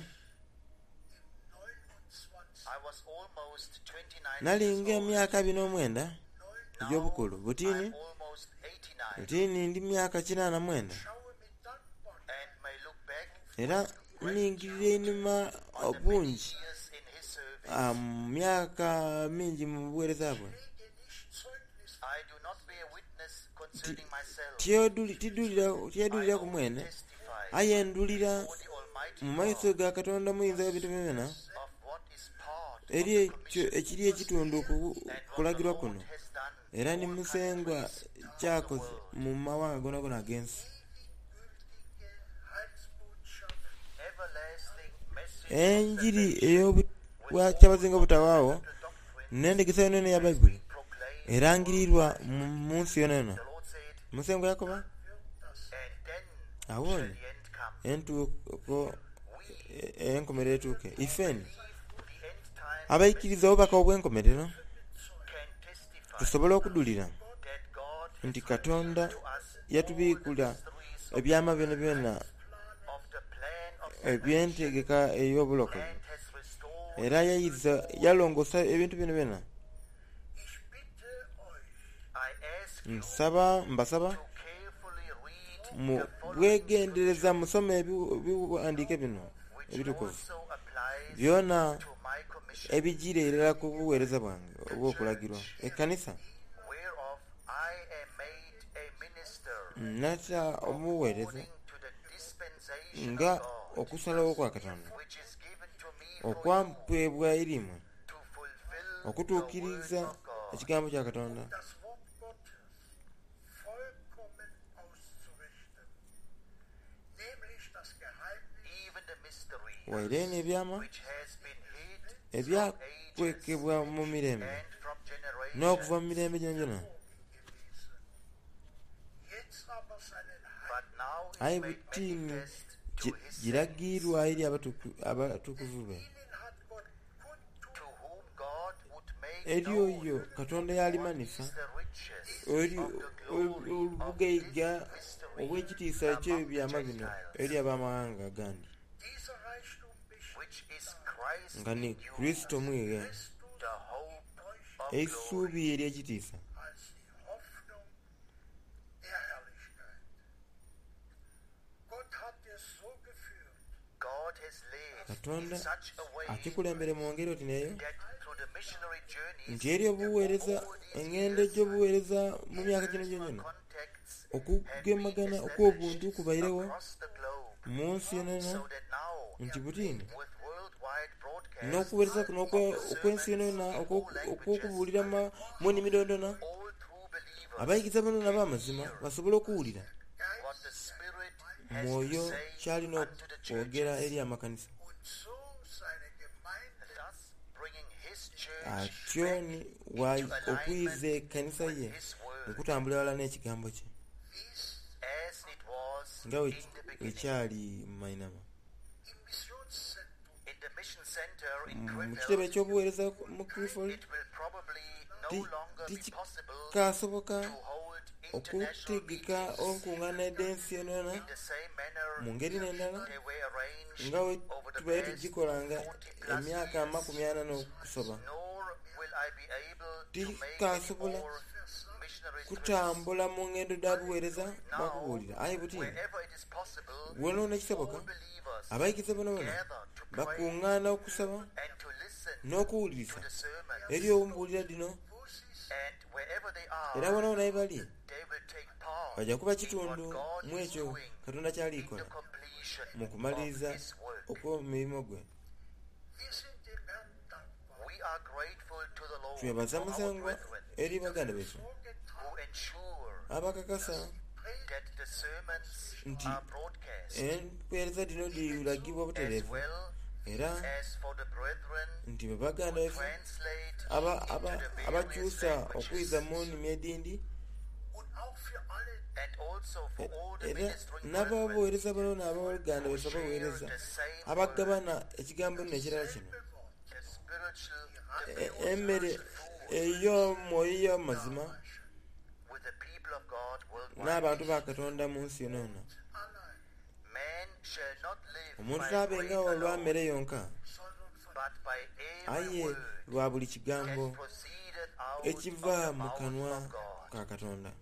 Speaker 2: I was almost 29
Speaker 1: nalinga
Speaker 2: years old.
Speaker 1: emyaka 29 egy'obukulu. Butiini
Speaker 2: I'm almost 89
Speaker 1: butiini ndi myaka 89
Speaker 2: and may look back
Speaker 1: era ningirira enuma obungi
Speaker 2: years in his service.
Speaker 1: mu myaka mingi mu buweereza bwe.
Speaker 2: I do not bear witness concerning myself.
Speaker 1: Tyedulira ku mwene,
Speaker 2: Testify
Speaker 1: ayendulira
Speaker 2: for the Almighty
Speaker 1: mu maaso ga Katonda muyinza w'ebintu byonna
Speaker 2: of what is part
Speaker 1: eri ekyo ekiri ekitundu kulagirwa kuno,
Speaker 2: has done.
Speaker 1: era ni musengwa kyakoze mu mawanga gonagona ag'ensi.
Speaker 2: Everlasting message
Speaker 1: Enjiri ey'okyabazinga obutawaawo n'endegesa yonna eya Bayibuli
Speaker 2: proclaimed.
Speaker 1: erangirirwa mu nsi yonna yonna.
Speaker 2: The Lord said,
Speaker 1: Musengo yakoba
Speaker 2: and then
Speaker 1: awo
Speaker 2: shall the end come.
Speaker 1: entuuko enkomerero etuuke. Ifeeni
Speaker 2: The end time
Speaker 1: abayikiriza obubaka obw'enkomerero
Speaker 2: can testify
Speaker 1: tusobole okudulira
Speaker 2: that God
Speaker 1: nti Katonda
Speaker 2: to us
Speaker 1: yatubiikula ebyama byonna byonna
Speaker 2: of the plan of
Speaker 1: eby'entegeka ey'obulokozi,
Speaker 2: and has restored.
Speaker 1: era yalongoosa ebintu byonna byonna.
Speaker 2: I ask
Speaker 1: Mbasaba
Speaker 2: to carefully read
Speaker 1: mu bwegendereza musome ebiwandiike bino
Speaker 2: which
Speaker 1: ebitukuvu
Speaker 2: also applies
Speaker 1: byonna
Speaker 2: to my commission,
Speaker 1: ebigireerera ku buweereza bwange obw'okulagirwa ekkanisa.
Speaker 2: whereof I am made a minister
Speaker 1: Natya omuweereza
Speaker 2: according to the dispensation
Speaker 1: nga
Speaker 2: of God,
Speaker 1: okusalawo kwa Katonda
Speaker 2: which is given to me for you
Speaker 1: okwampeebwa erimwe
Speaker 2: to fulfill the
Speaker 1: okutuukiriza
Speaker 2: word of God.
Speaker 1: ekigambo kya Katonda
Speaker 3: das Wort Gottes vollkommen auszurichten, nämlich das Geheimnis
Speaker 2: Even the mystery
Speaker 1: waireeni ebyama
Speaker 2: which has been hid from ages
Speaker 1: ebyakwekebwa mu mirembe
Speaker 2: and from generations,
Speaker 1: n'okuva mu mirembe gyonna gyonna,
Speaker 3: gewesen. Jetzt aber seinen
Speaker 2: but now
Speaker 1: ayi
Speaker 2: is made
Speaker 1: butiini
Speaker 2: manifest to his
Speaker 1: giragirwa eri abatukuvu be,
Speaker 3: Ihnen hat Gott kundtun,
Speaker 2: to whom God would make
Speaker 1: eri
Speaker 2: known
Speaker 1: oyo Katonda yalimanifa
Speaker 2: the riches
Speaker 1: eri
Speaker 2: of the glory
Speaker 1: olubugayiga obw'ekitiisa ky'ebyo byama bino eri ab'amawanga agandi,
Speaker 3: dieser Reichtum besteht
Speaker 2: which is Christ
Speaker 1: nga ni
Speaker 2: in you,
Speaker 1: Kristo mwiga,
Speaker 2: the hope of glory.
Speaker 1: essuubi ery'ekitiisa,
Speaker 3: als die Hoffnung der Herrlichkeit. Gott hat es so geführt,
Speaker 2: God has led in
Speaker 1: Katonda
Speaker 2: such a way
Speaker 1: akikulembere mu ngeri oti neyo
Speaker 2: that through the missionary journeys,
Speaker 1: nti eri obuweereza engendo egy'obuweereza mu myaka gino gyonna
Speaker 2: contacts
Speaker 1: okugemagana okw'obuntu kubayirewo
Speaker 2: across the globe,
Speaker 1: mu nsi yonna
Speaker 2: so that now
Speaker 1: nti butiini
Speaker 2: with worldwide broadcasts,
Speaker 1: n'okuweereza kuno okw'ensi yonna yonna okw'okubuulira mu nnimi dondona,
Speaker 2: all true believers,
Speaker 1: abayigiriza bano nabo amazima basobole okuwulira
Speaker 2: what the Spirit has
Speaker 1: mwoyo
Speaker 2: to say
Speaker 1: kyalina
Speaker 2: unto the
Speaker 1: okwogera
Speaker 2: churches,
Speaker 1: eri amakanisa,
Speaker 3: und so seine Gemeinde
Speaker 2: thus bringing His church
Speaker 1: atyo ni okuyiza ekkanisa ye
Speaker 2: His word,
Speaker 1: okutambula wala n'ekigambo kye
Speaker 2: as it was
Speaker 1: nga
Speaker 2: in the beginning.
Speaker 1: wekyali mu mainama.
Speaker 3: im Missionszentrum
Speaker 2: In the mission center in
Speaker 1: mu
Speaker 2: Krefeld,
Speaker 1: kitebe ekyobuweereza mu Krefeld
Speaker 2: it will probably no
Speaker 1: Ti-
Speaker 2: longer be
Speaker 1: ti-
Speaker 2: possible
Speaker 1: kaasoboka
Speaker 2: to hold international
Speaker 1: okutegeka
Speaker 2: meetings
Speaker 1: okungaana eddensi yonna
Speaker 2: in the same manner
Speaker 1: mu ngeri n'endala
Speaker 2: they were arranged
Speaker 1: nga we
Speaker 2: over the
Speaker 1: tubaye
Speaker 2: past
Speaker 1: tugikolanga
Speaker 2: 40+
Speaker 1: emyaka
Speaker 2: years.
Speaker 1: 40 n'okusoba.
Speaker 2: Nor will I be able to make any
Speaker 1: Tikaasobola
Speaker 2: more missionary trips.
Speaker 1: kutambula mu ngendo dda buweereza bakubuulira aye buti
Speaker 2: Wherever it is possible,
Speaker 1: wonna ekisoboka
Speaker 2: all believers
Speaker 1: abayigize bonabona
Speaker 2: gather to pray
Speaker 1: bakuŋŋaana okusaba
Speaker 2: and to listen
Speaker 1: n'okuwuliriza
Speaker 2: to the sermons.
Speaker 1: eri obumbuulira dino,
Speaker 2: And wherever they
Speaker 1: era
Speaker 2: are,
Speaker 1: bona bonna we bali
Speaker 2: they will take part
Speaker 1: bajja kuba
Speaker 2: in what
Speaker 1: kitundu
Speaker 2: God
Speaker 1: mu
Speaker 2: is
Speaker 1: ekyo
Speaker 2: doing
Speaker 1: Katonda
Speaker 2: in the
Speaker 1: ky'alikola
Speaker 2: completion
Speaker 1: mu
Speaker 2: of
Speaker 1: kumaliriza
Speaker 2: His work.
Speaker 1: okw'emirimu gwe.
Speaker 3: Wir sind dem Herrn dankbar.
Speaker 2: We are grateful to the Lord
Speaker 1: Twebaza
Speaker 2: for our
Speaker 1: musangwa
Speaker 2: brethren
Speaker 1: eri baganda baitu
Speaker 2: who ensure
Speaker 1: abakakasa
Speaker 2: that the sermons
Speaker 1: Nti-
Speaker 2: are broadcast,
Speaker 1: empeereza dino diragibwa
Speaker 2: as
Speaker 1: butereevu,
Speaker 2: well
Speaker 1: era
Speaker 2: as for the brethren
Speaker 1: nti be baganda baifu
Speaker 2: translate
Speaker 1: abakyusa okuyiza mu nnimi edindi,
Speaker 3: Und auch für alle,
Speaker 2: and also for all the
Speaker 1: era
Speaker 2: ministering brethren
Speaker 1: n'ababuweereza bano ab'oluganda baife abaweereza abagabana ekigambo nno ekirala kino,
Speaker 2: the spiritual
Speaker 1: emmere ey'omwoyo y'amazima
Speaker 2: with the people of God worldwide.
Speaker 1: n'abantu ba Katonda mu nsi yonna yonna.
Speaker 2: Man shall not live
Speaker 1: Omuntu
Speaker 2: by
Speaker 1: taabenga
Speaker 2: bread
Speaker 1: olwa
Speaker 2: alone,
Speaker 1: mmere yonka,
Speaker 2: but by every
Speaker 1: aye
Speaker 2: word
Speaker 1: lwa buli kigambo
Speaker 2: that proceeded out
Speaker 1: ekiva
Speaker 2: of the
Speaker 1: mu
Speaker 2: mouth
Speaker 1: kanwa
Speaker 2: of God.
Speaker 1: ka Katonda.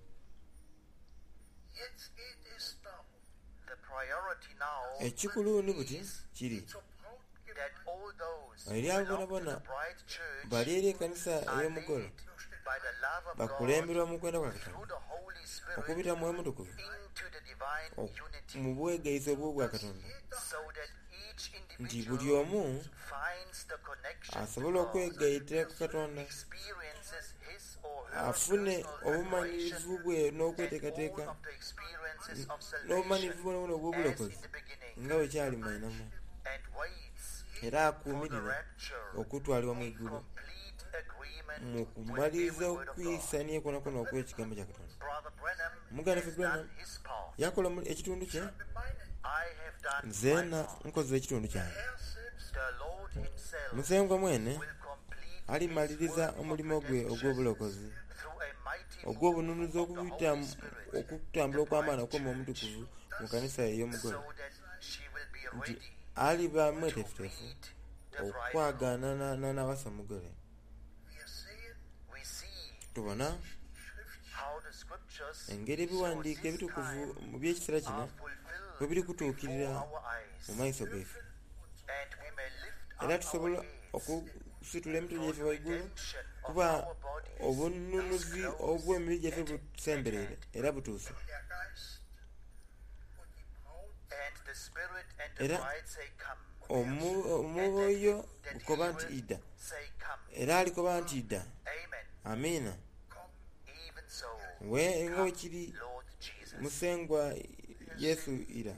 Speaker 3: jetzt geht es darum,
Speaker 2: The priority now
Speaker 1: Ekikulu ni buti kiri
Speaker 3: zur Braut
Speaker 2: that all those who
Speaker 1: eri
Speaker 2: belong to
Speaker 1: abonabona
Speaker 2: the bride church
Speaker 1: bali eri ekkanisa
Speaker 2: are
Speaker 1: ey'omugole
Speaker 2: led by the love of God
Speaker 1: bakulemberwa mu kwenda kwa Katonda
Speaker 2: through the Holy Spirit
Speaker 1: okubita mu Mutukuvu
Speaker 2: into the divine unity,
Speaker 1: mu bwegayiza obwo bwa Katonda,
Speaker 2: so that each
Speaker 1: nti buli
Speaker 2: individual
Speaker 1: omu
Speaker 2: finds the connection to
Speaker 1: asobola
Speaker 2: God,
Speaker 1: okwegayitira ku Katonda,
Speaker 2: experiences his or her
Speaker 1: afune
Speaker 2: personal
Speaker 1: obumanyirivu
Speaker 2: revelation,
Speaker 1: bwe
Speaker 2: and
Speaker 1: n'okweteekateeka
Speaker 2: all of the experiences of salvation
Speaker 1: n'obumanyirivu bwonabwona
Speaker 2: as
Speaker 1: obw'obulokozi
Speaker 2: in the beginning,
Speaker 1: nga bwe kyali mayinamu,
Speaker 2: and waits
Speaker 1: era
Speaker 2: for the
Speaker 1: akuumirira
Speaker 2: rapture
Speaker 1: okutwalibwa mu
Speaker 2: in
Speaker 1: igulu
Speaker 2: complete agreement
Speaker 1: mu
Speaker 2: with
Speaker 1: kumaliriza
Speaker 2: every word of God.
Speaker 1: okuyisania kwonakona okw'ekigambo kya Katonda.
Speaker 2: Brother Branham
Speaker 1: Muganda
Speaker 2: has
Speaker 1: Branham
Speaker 2: done his part.
Speaker 1: yakola ekitundu kye,
Speaker 2: I have done
Speaker 1: nze
Speaker 2: my
Speaker 1: na
Speaker 2: part.
Speaker 1: nkoze ekitundu kyange.
Speaker 2: The Lord himself
Speaker 1: Musengwa mwene
Speaker 2: will complete
Speaker 1: alimaliriza
Speaker 2: his work
Speaker 1: omulimu
Speaker 2: of
Speaker 1: gwe
Speaker 2: redemption
Speaker 1: ogw'obulokozi,
Speaker 2: through a mighty
Speaker 1: ogw'obununuzi
Speaker 2: move of the
Speaker 1: okuyita
Speaker 2: Holy Spirit,
Speaker 1: okutambula okw'amaanyi okw'Omwoyo Omutukuvu mu kanisa ey'omugole,
Speaker 2: so that she will be
Speaker 1: nti
Speaker 2: ready
Speaker 1: aliba
Speaker 2: to
Speaker 1: mweteefuteefu
Speaker 2: meet the bridegroom.
Speaker 1: okwagaana n'awasa mugole.
Speaker 3: wir sehen,
Speaker 2: We see
Speaker 1: Tubona
Speaker 2: how the scriptures
Speaker 1: engeri ebiwandiiko ebitukuvu mu by'ekiseera kino
Speaker 2: are fulfilled
Speaker 1: bwe biri kutuukirira
Speaker 2: before our eyes,
Speaker 1: mu maaso gaife,
Speaker 2: and we may lift
Speaker 1: era
Speaker 2: up
Speaker 1: tusobola
Speaker 2: our heads
Speaker 1: okusitula emitwe gyaffe
Speaker 2: for the
Speaker 1: waigulu,
Speaker 2: redemption of
Speaker 1: kuba
Speaker 2: our bodies
Speaker 1: obununuzi obw'emibiri gyaffe busembereere era butuuse,
Speaker 3: der Geist und die Braut
Speaker 2: and the spirit and the
Speaker 1: Era
Speaker 2: bride say come,
Speaker 1: omwoyo bukoba nti idda,
Speaker 2: say come,
Speaker 1: era alikoba nti idda.
Speaker 2: amen.
Speaker 1: Amiina.
Speaker 2: Even so,
Speaker 1: Nga bwe kiri
Speaker 2: Lord Jesus.
Speaker 1: musengwa Yesu ira.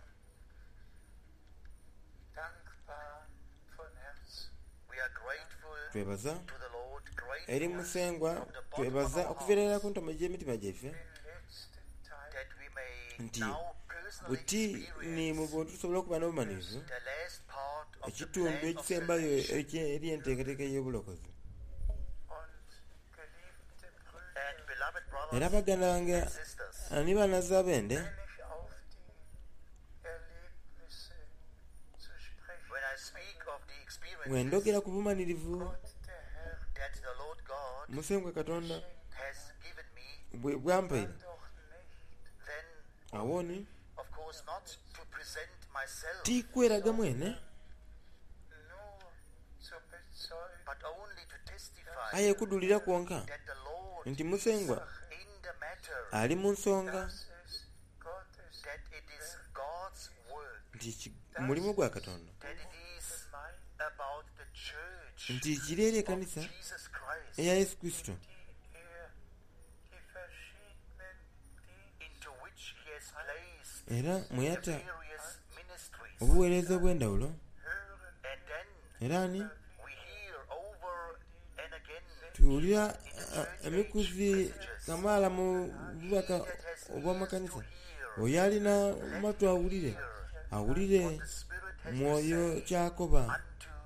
Speaker 3: dankbar von Herzen.
Speaker 2: We are grateful
Speaker 1: Twebaza
Speaker 2: to the Lord, grateful
Speaker 1: eri musengwa,
Speaker 2: from the bottom of
Speaker 1: twebaza
Speaker 2: our
Speaker 1: okuviirira
Speaker 2: hearts
Speaker 1: ku ntomo gy'emitima gyaffe,
Speaker 3: Den letzten Teil
Speaker 2: that we may
Speaker 1: Nti,
Speaker 2: now personally
Speaker 1: buti ni mu
Speaker 2: experience
Speaker 1: buntu tusobola okuba n'obumanyirivu
Speaker 2: the last part of the
Speaker 1: ekitundu
Speaker 2: plan of
Speaker 1: ekisembayo
Speaker 2: salvation.
Speaker 1: eri enteekateeka y'obulokozi.
Speaker 3: und geliebte Brüder,
Speaker 2: And beloved
Speaker 1: Era
Speaker 2: brothers
Speaker 1: baganda bange
Speaker 2: and sisters,
Speaker 1: ani banazaabende,
Speaker 3: wenn ich auf die Erlebnisse zu sprechen,
Speaker 2: when I speak of the
Speaker 1: bwe
Speaker 2: experiences
Speaker 1: ndogera ku bumanyirivu
Speaker 3: Gott der Herr
Speaker 2: that the Lord God
Speaker 1: musengwa Katonda
Speaker 2: has given me,
Speaker 1: bwe bwampaire,
Speaker 3: doch nicht
Speaker 2: then
Speaker 1: awoni
Speaker 2: of course not to present myself,
Speaker 1: tikweraga mwene,
Speaker 3: nur zu bezeugen,
Speaker 2: but only to testify
Speaker 1: aye kuddulira kwonka
Speaker 2: that the Lord
Speaker 1: nti musengwa
Speaker 2: in the matter,
Speaker 1: ali mu nsonga,
Speaker 3: dass es Gottes
Speaker 2: that it is God's work,
Speaker 1: nti mulimu gwa Katonda,
Speaker 2: that it is about the church
Speaker 1: nti kiri eri ekkanisa
Speaker 2: Jesus Christ,
Speaker 1: eya Yesu Kristo
Speaker 3: die verschiedenen Dienste
Speaker 2: into which he has placed
Speaker 1: era mwe
Speaker 2: the
Speaker 1: yatta
Speaker 2: various ministries.
Speaker 1: obuweereza obw'enjawulo,
Speaker 3: hören,
Speaker 2: And then
Speaker 1: era ani
Speaker 2: we hear over and again
Speaker 1: tuwulira emikuzi kamaala mu bubaka obw'amakanisa, oyo alina matu awulire
Speaker 2: the Spirit has
Speaker 1: mwoyo
Speaker 2: to say
Speaker 1: kyakoba
Speaker 2: unto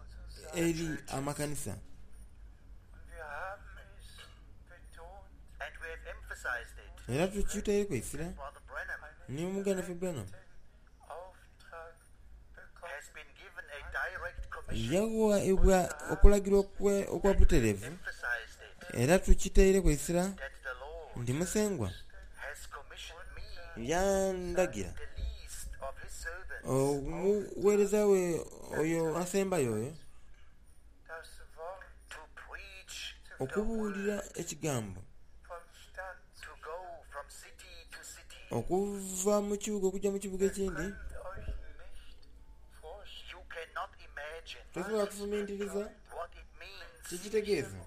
Speaker 1: eri amakanisa.
Speaker 3: Wir haben es betont,
Speaker 2: And we have emphasized it.
Speaker 1: Era tukitaire kwesira
Speaker 2: Brother Branham
Speaker 1: ne Omuganda Branham
Speaker 3: Auftrag bekommen,
Speaker 2: has been given a direct commission.
Speaker 1: yaweebwa okulagirwa okwa butereevu,
Speaker 2: Emphasized it.
Speaker 1: era tukitaire kwesira
Speaker 2: That the Lord
Speaker 1: ndi musengwa
Speaker 2: has commissioned me,
Speaker 1: yandagira
Speaker 2: the least of his servants,
Speaker 1: omuweereza we oyo asembayo oyo
Speaker 3: das Wort
Speaker 2: to preach,
Speaker 1: okubuulira ekigambo,
Speaker 3: von Stadt
Speaker 2: to go from city to city.
Speaker 1: okuva mu kibuga okujja mu kibuga ekindi.
Speaker 3: könnt euch nicht vorstellen.
Speaker 2: You cannot imagine
Speaker 1: Tosobola kufumiitiriza
Speaker 2: what it means
Speaker 1: kikitegeeza.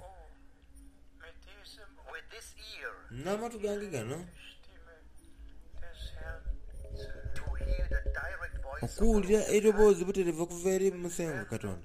Speaker 3: Mit diesem
Speaker 2: with this ear
Speaker 1: N'amatu gange gano
Speaker 3: Stimme des Herrn
Speaker 2: to hear the direct voice of the
Speaker 1: okuwulira
Speaker 2: Lord.
Speaker 1: eddoboozi butereevu okuva eri musengo Katonda.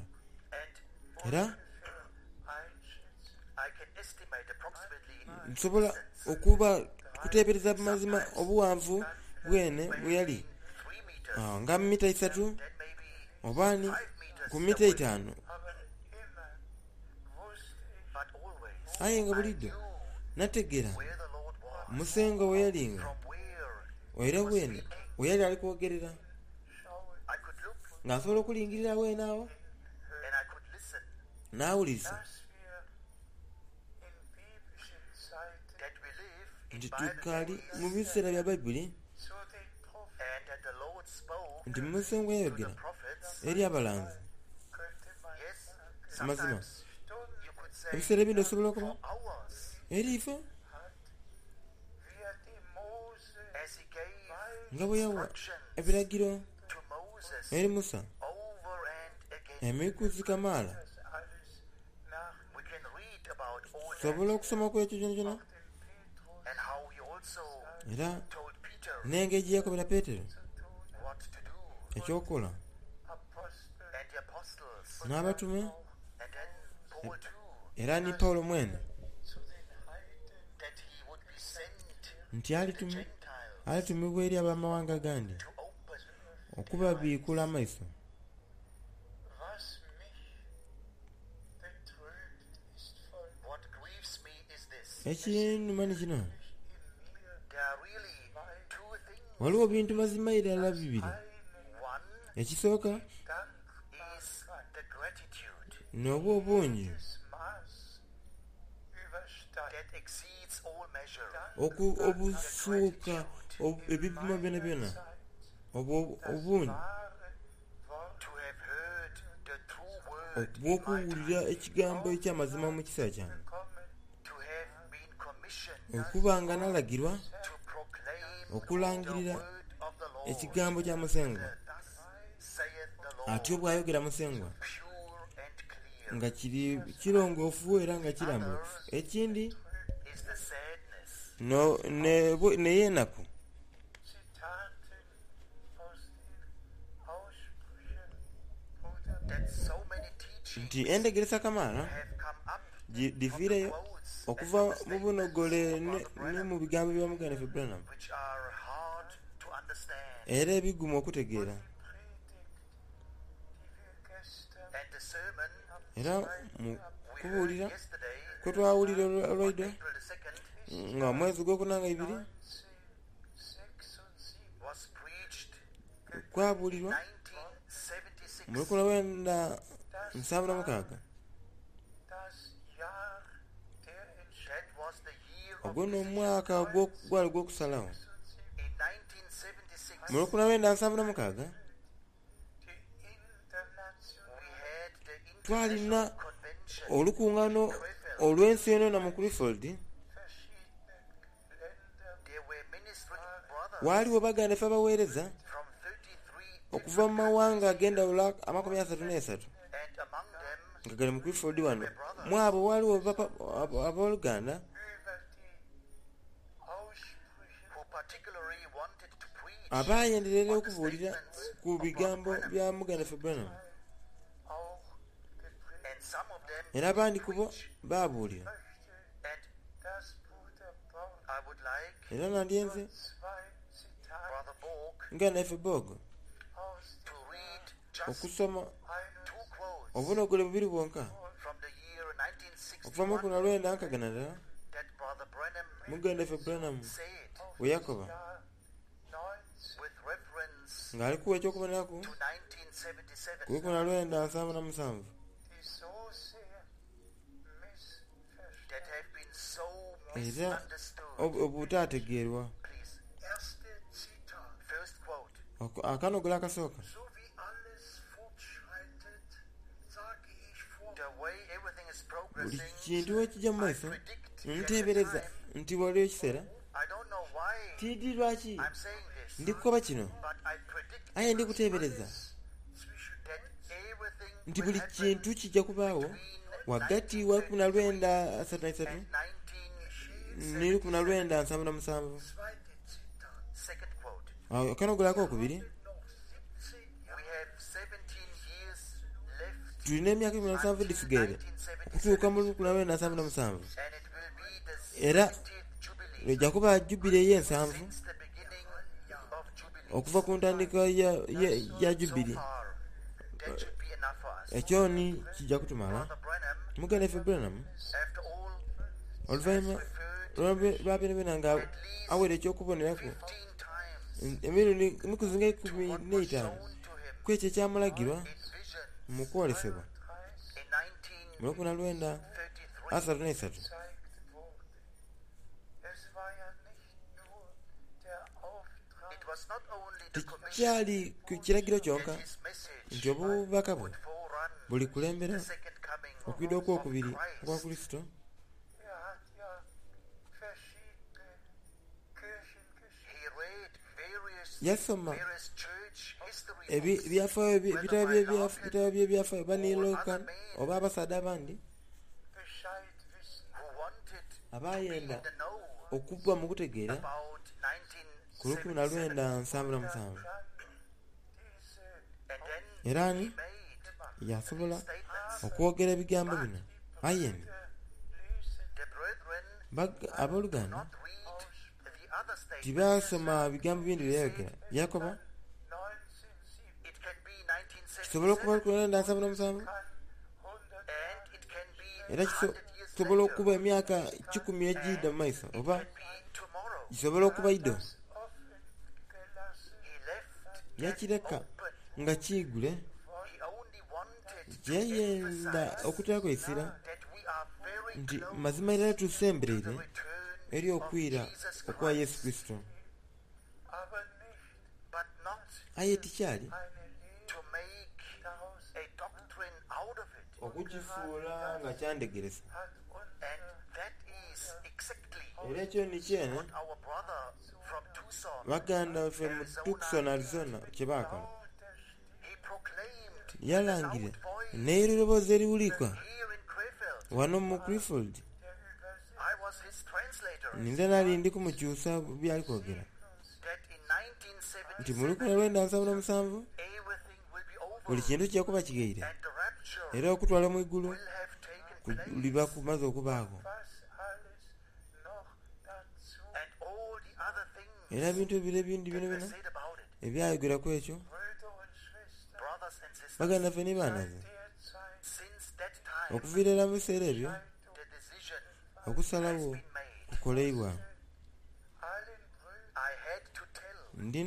Speaker 2: And
Speaker 1: Era
Speaker 3: einschätzen.
Speaker 2: I can estimate approximately
Speaker 1: nsobola okuba kuteebereza mazima obuwanvu bwene bwe yali
Speaker 2: 3 meters,
Speaker 1: nga mita 3
Speaker 2: then maybe
Speaker 1: oba ni
Speaker 2: 5 meters
Speaker 1: ku mita
Speaker 2: away.
Speaker 1: 5.
Speaker 3: Aber immer wusste ich,
Speaker 2: But always
Speaker 1: Aye nga bulijjo nategeera
Speaker 2: where the Lord was,
Speaker 1: musengo we yalinga,
Speaker 2: from where
Speaker 1: era bwene we yali ali kwogerera,
Speaker 3: schaue,
Speaker 2: I could look
Speaker 1: ng'asobola okulingirira weenaawo
Speaker 2: and I could listen,
Speaker 1: n'awuliriza
Speaker 3: dass wir in biblischen Zeiten
Speaker 2: that we live in
Speaker 1: nti
Speaker 2: Bible
Speaker 1: tukaali
Speaker 2: days,
Speaker 1: mu biseera bya Bayibuli,
Speaker 3: zu den Propheten
Speaker 2: and that the Lord spoke
Speaker 1: nti musengo
Speaker 2: to the
Speaker 1: yayogera
Speaker 2: prophets.
Speaker 1: eri abalanzi.
Speaker 3: könnte man
Speaker 2: Yes,
Speaker 1: Mazima.
Speaker 2: sometimes
Speaker 3: Stunden
Speaker 2: you could say
Speaker 1: Ebiseera ebindi osobola
Speaker 2: for
Speaker 1: okuba
Speaker 2: hours,
Speaker 1: eri ife
Speaker 3: hat, wie er die Mose
Speaker 2: as he gave
Speaker 1: nga bwe yawa
Speaker 2: instructions
Speaker 1: ebiragiro
Speaker 2: to Moses
Speaker 1: eri Musa
Speaker 2: over and again.
Speaker 1: emikuzi kamaala.
Speaker 3: das alles nach
Speaker 2: We can read about all that
Speaker 1: Sobola okusoma ku ekyo kyona kyona,
Speaker 3: dem Petrus
Speaker 2: and how he also
Speaker 1: era
Speaker 2: told Peter
Speaker 1: n'engeri gye yakobera Peetero
Speaker 3: zu tun,
Speaker 2: what to do,
Speaker 1: ekyokukola,
Speaker 3: Apostel
Speaker 2: and the apostles,
Speaker 1: n'abatume,
Speaker 2: and then Paul too,
Speaker 1: era ni Pawulo mwene,
Speaker 3: zu den Heiden,
Speaker 2: that he would be sent
Speaker 1: nti
Speaker 2: to the
Speaker 1: alitumibwa
Speaker 2: Gentiles
Speaker 1: eri abamawanga gandi
Speaker 2: to open.
Speaker 1: okubabiikula amaiso.
Speaker 3: was mich betrübt, ist folgendes.
Speaker 2: What grieves me is this:
Speaker 1: Ekinnuma ni kino,
Speaker 3: In mir
Speaker 2: there are really two things.
Speaker 1: waliwo bintu mazima irala bibiri.
Speaker 3: eine
Speaker 2: One
Speaker 1: Ekisooka
Speaker 2: is the gratitude
Speaker 1: n'oba obungi
Speaker 3: das Maß übersteigt.
Speaker 2: that exceeds all measure.
Speaker 1: obusuuka ebipimo byona byona,
Speaker 3: Zeit
Speaker 1: obwo obungi
Speaker 3: wahre Wort
Speaker 2: To have heard the true word in my
Speaker 1: obw'okuwulira
Speaker 2: time,
Speaker 1: ekigambo eky'amazima mu kiseera kyange,
Speaker 3: bekommen,
Speaker 2: to have been commissioned
Speaker 1: okuba nga nalagirwa
Speaker 2: to proclaim the
Speaker 1: okulangirira
Speaker 2: word of the Lord.
Speaker 1: ekigambo kya musengo.
Speaker 2: Thus saith the
Speaker 1: Atyo
Speaker 2: Lord,
Speaker 1: bw'ayogera musengo
Speaker 2: pure and clear.
Speaker 1: nga kiri kirongoofu era nga kirambulukufu. Ekindi
Speaker 2: Is the sadness
Speaker 1: n'ey'enaku
Speaker 3: Zitaten aus den Aussprüchen oder
Speaker 2: that so many teachings
Speaker 1: nti endegeresa kamaala
Speaker 2: have come up
Speaker 1: diviireyo
Speaker 2: quotes
Speaker 1: okuva
Speaker 2: and from the
Speaker 1: mu bunogole
Speaker 2: statements
Speaker 1: ne mu bigambo bya Muganda Branham,
Speaker 2: which are hard to understand.
Speaker 1: era ebigumu okutegeera.
Speaker 3: Predigt, die wir gestern
Speaker 2: And the sermon
Speaker 1: Era mu
Speaker 2: we heard
Speaker 1: kubuulira
Speaker 2: yesterday,
Speaker 1: kwe twawulira olwaido
Speaker 2: April the 2nd,
Speaker 1: nga mwezi gw'okunanga 2
Speaker 3: 1976
Speaker 2: was preached
Speaker 1: kwabuulirwa
Speaker 2: 1976.
Speaker 1: mu 1976.
Speaker 3: das Jahr der
Speaker 2: That was the year of
Speaker 1: ogwo
Speaker 2: decision.
Speaker 1: n'omwaka gwali gw'okusalawo.
Speaker 2: In 1976,
Speaker 1: mu 1976
Speaker 3: die internationale
Speaker 2: we had the
Speaker 1: twalina
Speaker 2: International Convention
Speaker 1: olukuŋŋaano olw'ensi eno na mu Clifford.
Speaker 3: verschiedene Länder
Speaker 2: There were ministering brothers
Speaker 1: Waaliwo baganda ffe abaweereza
Speaker 2: from 33
Speaker 1: okuva mu mawanga ag'endawulo 33
Speaker 2: and among them
Speaker 1: nga gali mu Clifford wano. Mu abo waaliwo abooluganda
Speaker 3: über die Aussprüche
Speaker 2: who particularly wanted to preach
Speaker 1: abaayenderera okubuulira ku bigambo bya Muganda Branham,
Speaker 3: auch gepredigt.
Speaker 2: and some of them
Speaker 1: era abandi ku bo baabuulira.
Speaker 3: Möchte
Speaker 2: and
Speaker 3: das Bruder Paul
Speaker 2: I would like
Speaker 1: Era nandyenze
Speaker 3: zwei Zitate
Speaker 2: Brother Borg
Speaker 1: nga naffe Bog
Speaker 3: aus
Speaker 2: to read just
Speaker 1: okusoma
Speaker 2: two quotes
Speaker 1: obunogole bubiri bwonka
Speaker 2: from the year
Speaker 1: okuva mu
Speaker 2: 1961
Speaker 1: 1961 nkagana ddala
Speaker 2: that Brother Branham
Speaker 1: muganda ffe Branham
Speaker 2: said
Speaker 1: we yakoba
Speaker 3: Jahr 19
Speaker 2: with reference
Speaker 1: ng'alikuwa ekyokubonerako
Speaker 2: to 1977
Speaker 1: ku 1977
Speaker 3: die so sehr missverstanden.
Speaker 2: that have been so
Speaker 1: era
Speaker 2: misunderstood.
Speaker 1: obutaategeerwa.
Speaker 2: Please,
Speaker 3: Erste Zitat.
Speaker 2: first quote.
Speaker 1: Akanogera akasooka
Speaker 3: So wie alles fortschreitet, sage ich vor.
Speaker 2: The way everything is
Speaker 1: buli
Speaker 2: progressing,
Speaker 1: kintu wekijja mu
Speaker 2: I
Speaker 1: maaso
Speaker 2: predict that
Speaker 1: nteebereza
Speaker 2: at the time,
Speaker 1: nti waliwo ekiseera
Speaker 2: I don't know why
Speaker 1: tiidi lwaki
Speaker 2: I'm saying this,
Speaker 1: ndikukoba kino
Speaker 2: but I predict
Speaker 1: aye ndikuteebereza
Speaker 2: that everything
Speaker 1: nti
Speaker 2: will
Speaker 1: buli
Speaker 2: happen
Speaker 1: kintu kijja kubaawo wagati wa 1933 ne 1977.
Speaker 3: Zweite Zitat.
Speaker 2: second quote.
Speaker 1: Akanogerako okubiri
Speaker 3: Noch 17
Speaker 2: We have 17 years left
Speaker 1: tulina emyaka 17
Speaker 2: until
Speaker 1: gisigaire
Speaker 2: 1977,
Speaker 1: okutuuka mu 1977
Speaker 2: and it will be the
Speaker 1: era
Speaker 2: 70th jubilee
Speaker 1: lwejja kuba jubiri ey'ensanvu
Speaker 2: since the beginning of jubilee.
Speaker 1: okuva ku ntandikwa ya
Speaker 2: So
Speaker 1: jubiri.
Speaker 2: far, that should be enough for us.
Speaker 1: Ekyoni kijja kutumala.
Speaker 2: Brother Branham,
Speaker 1: Muganda ffe Branham
Speaker 2: after all,
Speaker 1: oluvannyuma lwabyonabyono nga awera ekyokubonerako
Speaker 2: 15 times
Speaker 1: emirundi emikuzinga 15
Speaker 2: what was shown to him
Speaker 1: ku ekyo ekyamulagirwa
Speaker 2: in vision
Speaker 1: mu kwolesebwa
Speaker 2: in
Speaker 1: mu 1933.
Speaker 2: 1933.
Speaker 3: gezeigt wurde. Es war ja nicht nur der Auftrag,
Speaker 2: It was not only the commission
Speaker 1: tekyali ku kiragiro kyonka
Speaker 2: that his message
Speaker 1: nti obubaka bwe
Speaker 2: would forerun
Speaker 1: buli kulembera
Speaker 2: the second coming
Speaker 1: okuyida okwokubiri
Speaker 2: of
Speaker 1: okwa
Speaker 2: Christ.
Speaker 1: Kristo.
Speaker 3: hat ja verschiedene Kirchengeschichten.
Speaker 2: He read
Speaker 1: Yasoma
Speaker 2: various church history
Speaker 1: ebyafaayo bitabo by'ebyafaayo banilokan oba abasaada abandi
Speaker 3: Bescheid wissen.
Speaker 2: who wanted
Speaker 1: abaayenda
Speaker 2: to know
Speaker 1: okubba mu kutegeera
Speaker 2: about
Speaker 1: ku 1977
Speaker 3: Diese
Speaker 2: and then
Speaker 1: era ani
Speaker 2: he made
Speaker 1: yasobola
Speaker 2: statements.
Speaker 1: okwogera ebigambo bino ayenda
Speaker 3: lesen
Speaker 2: The brethren
Speaker 1: abooluganda
Speaker 2: not read the other statements.
Speaker 1: tibasoma bigambo bindi byayogera yakoba
Speaker 3: 1907
Speaker 2: It can be
Speaker 1: kisobola okuba
Speaker 2: 1977
Speaker 1: 1977
Speaker 3: 100
Speaker 2: and it can be
Speaker 1: era
Speaker 2: 100 years
Speaker 1: kisobola
Speaker 2: later.
Speaker 1: okuba emyaka 10 egiyita mu maaso oba
Speaker 2: It can be tomorrow.
Speaker 1: kisobola okuba ido
Speaker 3: offen gelassen.
Speaker 2: He left
Speaker 1: yakireka
Speaker 2: open.
Speaker 1: nga kiigule
Speaker 2: He only wanted to
Speaker 1: kyeyenda
Speaker 2: emphasize
Speaker 1: okuteerako esira
Speaker 2: that we are very
Speaker 1: nti
Speaker 2: close
Speaker 1: mazima era
Speaker 2: to
Speaker 1: tusemberere
Speaker 2: the return
Speaker 1: eri
Speaker 2: of
Speaker 1: okwira
Speaker 2: Jesus
Speaker 1: okwa
Speaker 2: Christ,
Speaker 1: Yesu Kristo
Speaker 3: Aber nicht
Speaker 2: but not
Speaker 1: aye tikyali
Speaker 3: eine Lehre
Speaker 2: to make
Speaker 3: daraus
Speaker 2: a doctrine out of it.
Speaker 1: okukifuula nga kyandegeresa
Speaker 3: hat
Speaker 2: And that is exactly
Speaker 1: era ekyo ni kyene
Speaker 2: what our brother from Tucson,
Speaker 1: baganda ffe mu Tucson Arizona kye baakola
Speaker 2: he proclaimed
Speaker 1: yalangire
Speaker 2: with a loud voice
Speaker 1: n'eriroboozi eriwulikwa
Speaker 2: here in Krefeld.
Speaker 1: wano mu Crefeld
Speaker 2: I was his translator.
Speaker 1: ninde nali ndi kumukyusa byali kwogera
Speaker 2: That in
Speaker 1: nti mu
Speaker 2: 1977
Speaker 1: 1977
Speaker 2: everything will be over
Speaker 1: buli kintu kijja kuba kigaire
Speaker 2: and the rapture
Speaker 1: era okutwala mu igulu
Speaker 2: will have taken place.
Speaker 1: liba kumaze okubaako
Speaker 3: was alles noch dazu.
Speaker 2: And all the other things
Speaker 1: era ebintu ebiro ebindi
Speaker 2: that
Speaker 1: bino
Speaker 2: were
Speaker 1: bino
Speaker 2: said about it.
Speaker 1: ebyayogera ku ekyo
Speaker 3: Brüder und Schwestern,
Speaker 2: Brothers and sisters,
Speaker 1: baganda ffe ne baanaze
Speaker 3: der Zeit
Speaker 2: since that time
Speaker 1: okuviira era mu biseera ebyo
Speaker 2: the decision
Speaker 1: okusalawo
Speaker 2: has been made.
Speaker 1: kukolebwa
Speaker 3: allen Brüdern
Speaker 2: I had to tell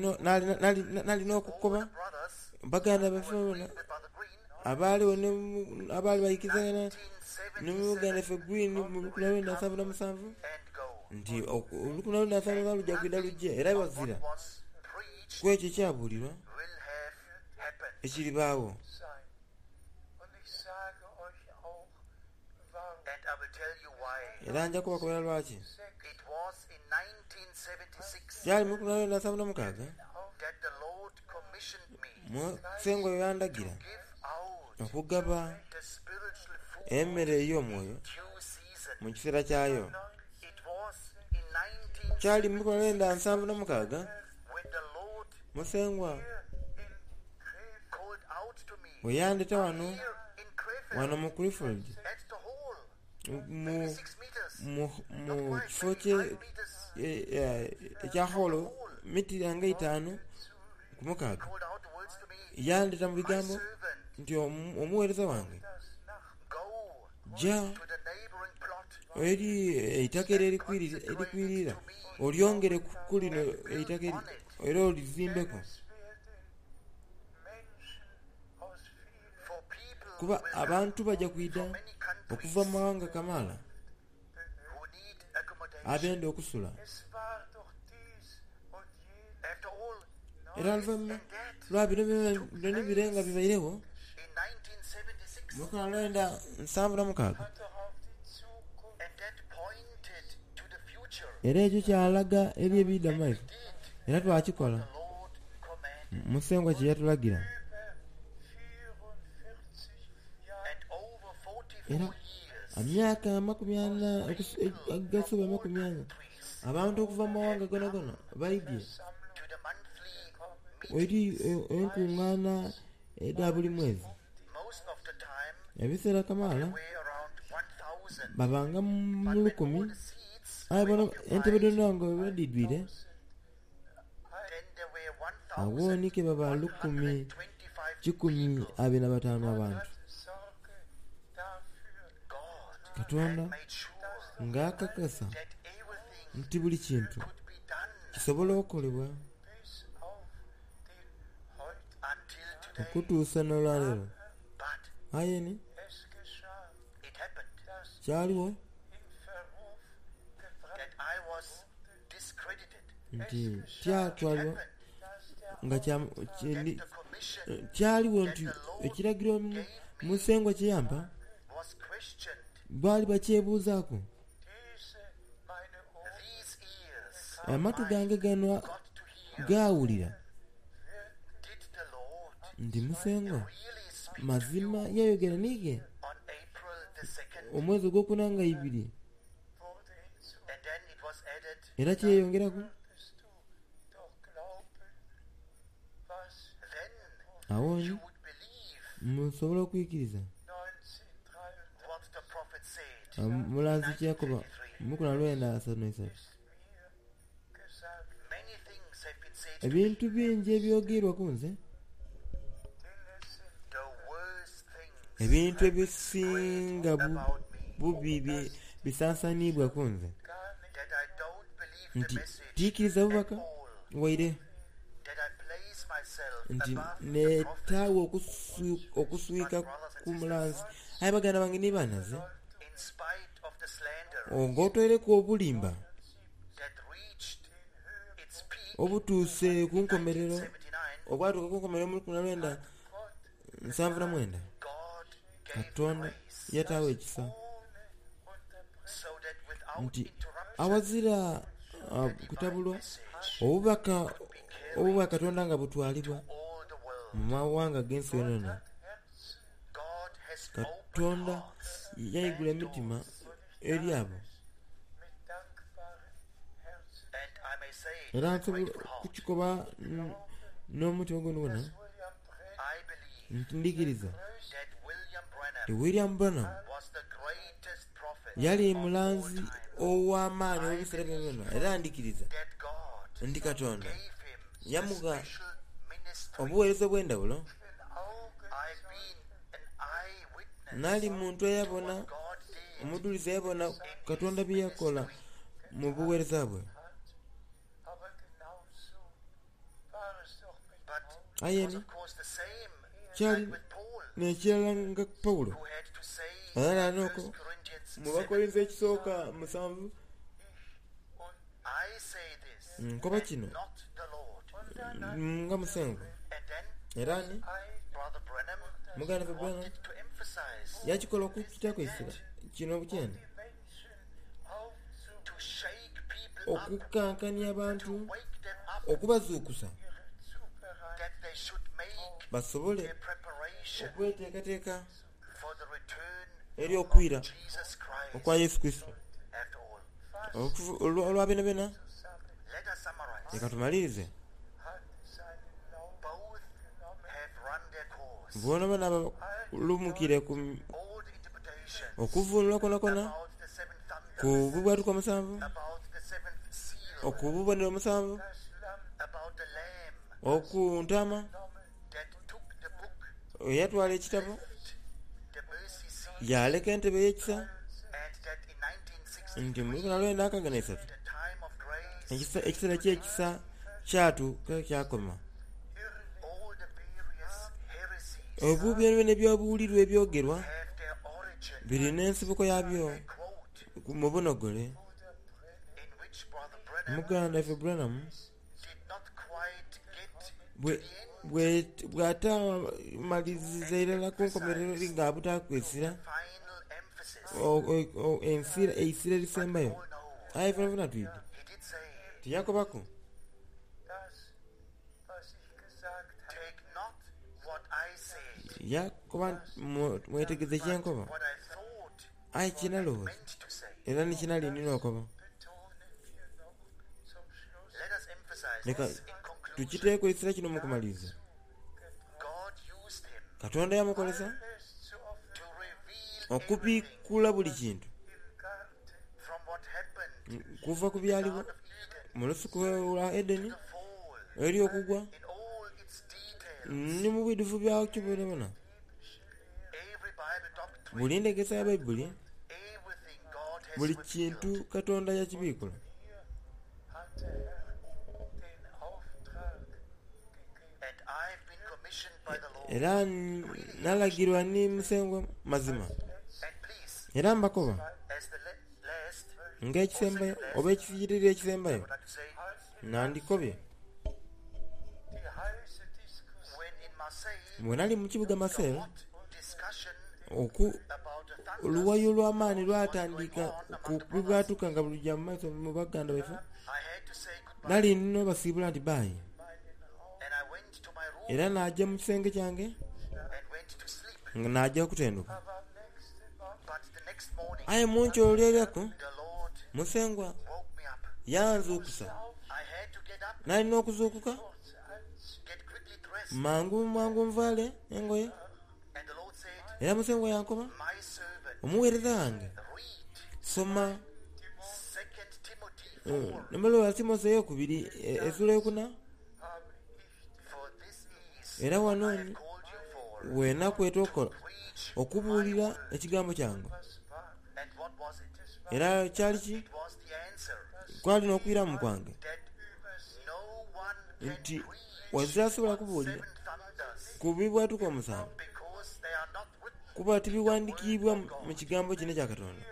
Speaker 1: nalina okukoba
Speaker 2: brothers
Speaker 1: baganda baffe bona
Speaker 2: with Brother Green
Speaker 1: abaaliwo abaali bayikizagana
Speaker 2: 1977
Speaker 1: ne muganda ffe Green mu 1977
Speaker 2: and go.
Speaker 1: nti 1977 lujja kugenda lujja era wazira
Speaker 2: What was preached
Speaker 1: ku ekyo kyabuulirwa
Speaker 2: will have happened.
Speaker 1: ekiribaawo
Speaker 3: sein. Und ich sage euch auch, warum.
Speaker 2: And I will tell you why.
Speaker 1: era nja kubakobera lwaki
Speaker 2: It was in 1976
Speaker 1: kyali mu 1976
Speaker 2: that the Lord commissioned me
Speaker 1: mu sengwe yandagira
Speaker 2: give out
Speaker 1: okugaba
Speaker 2: the spiritual food
Speaker 1: emmere ey'omwoyo
Speaker 2: due season.
Speaker 1: mu kiseera kyayo
Speaker 2: It was in 19
Speaker 1: kyali mu 1976
Speaker 2: when the Lord
Speaker 1: musengwa
Speaker 2: called out to me
Speaker 1: we yandeta wano
Speaker 2: here in Krefeld
Speaker 1: wano mu Crefeld
Speaker 2: at the hall,
Speaker 1: mu
Speaker 2: 6 meters,
Speaker 1: mu kifo ekya holo mitiranga 5 ku 6
Speaker 2: called out the words to me.
Speaker 1: yandeta mu
Speaker 2: My
Speaker 1: bigambo
Speaker 2: servant
Speaker 1: nti omuweereza wange
Speaker 2: go
Speaker 1: jja
Speaker 2: to the neighboring plot
Speaker 1: eri eitaka erikwirira olyongere ku lino eitaka era olizimbeko,
Speaker 2: for people
Speaker 1: kuba abantu bajja kwida
Speaker 2: many countries
Speaker 1: okuva mu mawanga kamaala
Speaker 2: who need accommodation.
Speaker 1: abenda okusula.
Speaker 2: After all,
Speaker 1: Era oluvannyuma lwa bino byonna birenga bibairewo
Speaker 2: in 1976,
Speaker 1: mu 1976
Speaker 2: and that pointed to the future,
Speaker 1: era ekyo kyalaga eri ebidda mu maiso era twakikola
Speaker 2: the Lord commanded.
Speaker 1: musengwa kye yatulagira.
Speaker 2: And over 44
Speaker 1: Era
Speaker 2: years,
Speaker 1: emyaka 40 agasoba 40 abantu okuva mu mawanga gonagona baidye
Speaker 2: to the monthly
Speaker 1: eri enkuŋŋaana eda buli mwezi.
Speaker 2: most of the time,
Speaker 1: Ebiseera kamaala
Speaker 2: weigh around 1,000.
Speaker 1: babanga mu 1000
Speaker 2: Seats,
Speaker 1: aye bono entebe donna nga badidwire
Speaker 2: then there were
Speaker 1: awooni ke baba
Speaker 2: 1,125
Speaker 1: 1,225 abantu.
Speaker 2: God
Speaker 1: Katonda
Speaker 2: made sure
Speaker 1: ng'akakasa
Speaker 2: that everything
Speaker 1: nti buli kintu
Speaker 2: could be done
Speaker 1: kisobola okukolebwa
Speaker 2: until today.
Speaker 1: okutuusa n'olwaleero.
Speaker 2: But
Speaker 1: ayeni
Speaker 2: it happened
Speaker 1: kyaliwo
Speaker 2: that I was discredited.
Speaker 1: nti kyatwalibwa nga
Speaker 2: The commission
Speaker 1: kyaliwo nti ekiragiro mu nsengwa kyeyampa
Speaker 2: was questioned.
Speaker 1: baali bakyebuuzaako.
Speaker 2: These ears
Speaker 1: Amatu gange gano
Speaker 2: got to hear.
Speaker 1: gaawulira
Speaker 2: Did the Lord
Speaker 1: nti musengwa
Speaker 2: really speak
Speaker 1: mazima yayogera nige
Speaker 2: on April the 2nd?
Speaker 1: omwezi ogw'okunanga 2
Speaker 2: And then it was added,
Speaker 1: era kyeyongerako.
Speaker 2: then
Speaker 1: Awoni
Speaker 2: you would believe
Speaker 1: musobola okuyikiriza
Speaker 2: what the prophet said.
Speaker 1: mulanzi kyakoba 19:33.
Speaker 2: Many things have been said.
Speaker 1: Ebintu bingi ebyogerwa ku nze,
Speaker 2: The worst things
Speaker 1: ebintu ebisinga
Speaker 2: about me,
Speaker 1: bubi bisansanibwa ku nze,
Speaker 2: that I don't believe the
Speaker 1: nti
Speaker 2: message
Speaker 1: tiikiriza bubaka
Speaker 2: at all,
Speaker 1: waire,
Speaker 2: that I place myself
Speaker 1: nti
Speaker 2: above the prophet.
Speaker 1: neetaawa okuswika ku mulanzi. Aye baganda bange ni banaze
Speaker 2: In spite of the slander
Speaker 1: ng'otoireku obulimba
Speaker 2: that reached its peak
Speaker 1: obutuuse ku nkomerero
Speaker 2: 1979,
Speaker 1: obwatuuka ku nkomerero mu 1979
Speaker 2: God gave
Speaker 1: Katonda
Speaker 2: grace
Speaker 1: yataawa ekisa
Speaker 2: so that without
Speaker 1: nti
Speaker 2: interruption,
Speaker 1: awazira kutabulwa obubaka Katonda nga butwalibwa
Speaker 2: all the world,
Speaker 1: mu mawanga g'ensi yonna.
Speaker 2: God has
Speaker 1: Katonda
Speaker 2: opened hearts
Speaker 1: yayigula emitima eri abo,
Speaker 2: and I may say it
Speaker 1: era
Speaker 2: with a
Speaker 1: nsobola
Speaker 2: grateful heart.
Speaker 1: kukikoba n'omutima gwonna.
Speaker 2: I believe
Speaker 1: Ndikiriza
Speaker 2: that William Branham
Speaker 1: William Branham
Speaker 2: was the greatest prophet
Speaker 1: yali
Speaker 2: of all
Speaker 1: mulanzi
Speaker 2: time,
Speaker 1: ow'amaanyi w'ebiseera byonna, era ndikiriza
Speaker 2: that God
Speaker 1: ndi Katonda
Speaker 2: gave him a
Speaker 1: yamuga
Speaker 2: special ministry.
Speaker 1: obuweereza bw'endawulo.
Speaker 2: I've been an eyewitness
Speaker 1: Nali muntu eyabona,
Speaker 2: God did,
Speaker 1: omudulizi eyabona Katonda bye yakola mu buweereza bwe.
Speaker 2: but
Speaker 1: Aye
Speaker 2: it was
Speaker 1: ni
Speaker 2: of course the same
Speaker 1: kyali
Speaker 2: like with Paul,
Speaker 1: n'ekirala nga Pawulo
Speaker 2: who had to say
Speaker 1: Era
Speaker 2: in
Speaker 1: noko
Speaker 2: 1 Corinthians
Speaker 1: mu
Speaker 2: 7,
Speaker 1: Bakolinso ekisooka 7
Speaker 2: I say this,
Speaker 1: nkoba kino
Speaker 2: not the Lord.
Speaker 1: nga musengo.
Speaker 2: And then
Speaker 1: Era ni
Speaker 2: Brother Branham
Speaker 1: muganda Branham
Speaker 2: wanted to emphasize,
Speaker 1: yakikola okukitako kino obukyenda,
Speaker 2: to shake people up,
Speaker 1: okukankanya abantu,
Speaker 2: wake them up,
Speaker 1: okubazuukusa
Speaker 2: that they should make
Speaker 1: basobole
Speaker 2: their preparation
Speaker 1: okweteekateeka
Speaker 2: for the return
Speaker 1: eri okwira
Speaker 2: of Jesus Christ.
Speaker 1: okwa Yesu Kristo.
Speaker 2: After all,
Speaker 1: Olwabenabena,
Speaker 2: let us summarize.
Speaker 1: leka tumalirize.
Speaker 2: Both have run their course.
Speaker 1: Boona bana balumukire ku
Speaker 2: All the interpretations
Speaker 1: okuvvuunula konakona,
Speaker 2: about the seven
Speaker 1: ku
Speaker 2: thunders,
Speaker 1: bubwatuka omusanvu,
Speaker 2: about the seventh seal,
Speaker 1: okububonero omusanvu,
Speaker 2: about the lamb
Speaker 1: oku ntama,
Speaker 2: that took the book
Speaker 1: yatwala ekitabo
Speaker 2: the mercy seat,
Speaker 1: yaleka entebe y'ekisa
Speaker 2: and that in 1963,
Speaker 1: nti mu 1993
Speaker 2: the time of grace,
Speaker 1: ekiseera ky'ekisa kyatuuka kyakoma.
Speaker 2: all the various heresies
Speaker 1: obubi byonna ebyobuwulirwa ebyogerwa
Speaker 2: have their origin,
Speaker 1: birina ensibuko yabyo
Speaker 2: quote,
Speaker 1: mu bunogole.
Speaker 2: in which Brother Branham
Speaker 1: muganda ffe Branham
Speaker 2: did not quite get
Speaker 1: bwe- bwe- bw'atamaliziza irala ku nkomerero ng'abutakwesira
Speaker 2: final emphasis.
Speaker 1: eisira erisembayo
Speaker 2: All know,
Speaker 1: aye fenafena twidde
Speaker 2: he did say,
Speaker 1: tiyakobako
Speaker 3: Das, was ich gesagt habe,
Speaker 2: take not what I said,
Speaker 1: yakoba mwetegeze kyenkoba
Speaker 2: what I thought
Speaker 1: aye kinalowooza
Speaker 2: meant to say.
Speaker 1: era nikinali nina okoba.
Speaker 3: betonen wir noch zum Schluss.
Speaker 2: Let us emphasize
Speaker 1: leka
Speaker 2: this in conclusion.
Speaker 1: tukiteeko ekisira kino mu kumaliza.
Speaker 2: God used him
Speaker 1: katonda yamukolesa
Speaker 3: Es zu offen
Speaker 2: to reveal everything
Speaker 1: okubikkula buli kintu
Speaker 3: im Garten
Speaker 2: from what happened
Speaker 1: kuva ku byaliwo
Speaker 2: out of Eden,
Speaker 1: mu lusuku lwa edeni
Speaker 2: the fall,
Speaker 1: eri okugwa
Speaker 2: in all its details,
Speaker 1: ni mu bidufu byakyo byonabona.
Speaker 2: every Bible doctrine,
Speaker 1: buli ndegesa ya bayibuli
Speaker 2: everything God has
Speaker 1: buli
Speaker 2: revealed.
Speaker 1: kintu katonda yakibiikula.
Speaker 3: hat der Herr den Auftrag gegeben.
Speaker 2: And I've been commissioned by the Lord.
Speaker 1: era nalagirwa ni musengwa mazima
Speaker 2: And please,
Speaker 1: era mbakoba
Speaker 2: as the last,
Speaker 1: ng'ekisembayo oba ekifiirira ekisembayo
Speaker 2: what I say,
Speaker 1: nandikobye
Speaker 3: Die heiße Diskussion
Speaker 2: when in Marseille,
Speaker 1: bwe nali mu kibuga Marseille
Speaker 2: hot discussion
Speaker 1: oku
Speaker 2: about the thunders,
Speaker 1: oluwayo lw'amaanyi lwatandika ku bibwatuka nga buli jja mu maaso mu baganda baffe
Speaker 2: I had to say goodbye.
Speaker 1: nali nina obasiibula nti baayi
Speaker 2: And I went to my room
Speaker 1: era n'ajja mu kisenge kyange
Speaker 2: and went to sleep.
Speaker 1: nga n'ajja okutenduka.
Speaker 3: aber nächste Woche
Speaker 2: But the next morning,
Speaker 1: aye munki olw'eryako
Speaker 2: the Lord
Speaker 1: musengwa
Speaker 2: woke me up.
Speaker 1: yanzuukusa
Speaker 2: I had to get up,
Speaker 1: nalina okuzuukuka
Speaker 2: get quickly dressed.
Speaker 1: mangu mangu nvaale engoye.
Speaker 2: And the Lord said,
Speaker 1: era musengwa yankoba
Speaker 2: my servant,
Speaker 1: omuweereza wange
Speaker 2: read
Speaker 1: soma
Speaker 2: 2 Timothy 4.
Speaker 1: nembalo ya Timoseyo eyokubiri essula eyokuna.
Speaker 3: habe ich
Speaker 2: For this is
Speaker 1: era wano
Speaker 2: I have called you for.
Speaker 1: wenakweta okola
Speaker 2: Preach
Speaker 1: okubuulira ekigambo kyange.
Speaker 3: was war.
Speaker 2: And what was it?
Speaker 1: era kyali ki?
Speaker 2: It was the answer
Speaker 1: kwali n'okuyiramu kwange
Speaker 2: that no one can
Speaker 1: nti
Speaker 2: preach
Speaker 1: wazirasobola kubuulira
Speaker 2: seven thunders
Speaker 1: ku bibwatuka omusanvu
Speaker 2: because they are not written.
Speaker 1: kuba tibiwandiikibwa mu kigambo kino ekya Katonda.
Speaker 2: And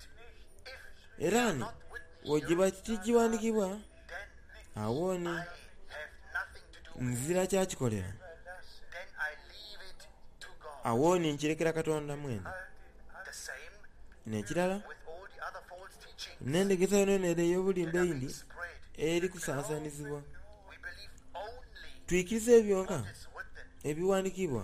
Speaker 2: if
Speaker 1: era ni wegiba tigiwandiikibwa
Speaker 2: then
Speaker 1: awo ni
Speaker 2: I have nothing to do,
Speaker 1: nzira kyakikolera,
Speaker 2: then I leave it to God.
Speaker 1: awo ni nkirekera Katonda mwene.
Speaker 2: The same
Speaker 1: n'ekirala
Speaker 2: with all the other false teachings
Speaker 1: n'endegeza yonna eno ey'obulimba eyindi
Speaker 2: spread.
Speaker 1: eri kusaasaanizibwa.
Speaker 2: We believe only
Speaker 1: tuyikiriza ebyo byonka
Speaker 2: it's written
Speaker 1: ebiwandiikibwa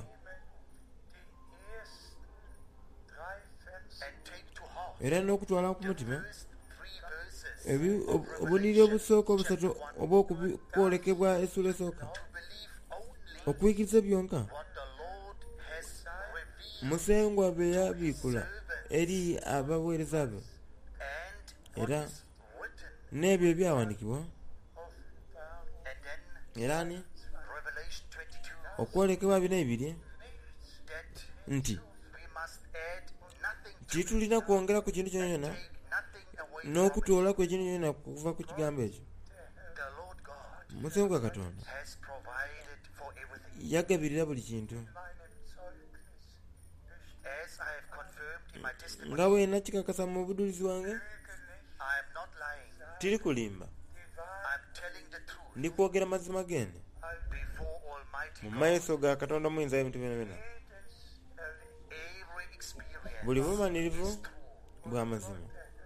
Speaker 3: Die ersten 3 Verse
Speaker 2: and take to heart
Speaker 1: era n'okutwala ku mutima
Speaker 2: first 3 verses.
Speaker 1: obuniri obusooka obusatu oba kwolekebwa essula esooka.
Speaker 2: To believe only
Speaker 1: okuyikiriza byonka
Speaker 2: what the Lord has revealed
Speaker 1: musengwa be yabiikula eri abaweereza be,
Speaker 2: and what
Speaker 1: era
Speaker 2: is written.
Speaker 1: n'ebyo ebyawandiikibwa.
Speaker 3: Offenbarung
Speaker 2: And then
Speaker 1: era ni
Speaker 2: Revelation 22
Speaker 1: okwolekebwa bino ebiri
Speaker 2: that
Speaker 1: nti
Speaker 2: we must add nothing to
Speaker 1: kitulina kwongera ku kintu kyonna
Speaker 2: take nothing away from it.
Speaker 1: n'okutoolako ekintu kyonna kuva ku kigambo ekyo.
Speaker 2: The Lord God
Speaker 1: musengwa Katonda
Speaker 2: has provided for everything.
Speaker 1: yagabirira buli kintu
Speaker 3: meinem Zeugnis
Speaker 2: As I have confirmed in my testimony,
Speaker 1: nga bwe nakikakasa mu bujulizi wange.
Speaker 3: lüge nicht,
Speaker 2: I am not lying.
Speaker 1: tiri kulimba,
Speaker 3: die Wahrheit
Speaker 2: I'm telling the truth
Speaker 1: ndi kwogera mazima gene
Speaker 2: before Almighty
Speaker 1: mu
Speaker 2: God.
Speaker 1: maaso ga Katonda muyinza ebintu byonna byonna.
Speaker 3: jedes Erleben
Speaker 2: Every experience
Speaker 1: buli bumanirivu
Speaker 2: is true.
Speaker 1: bwa mazima.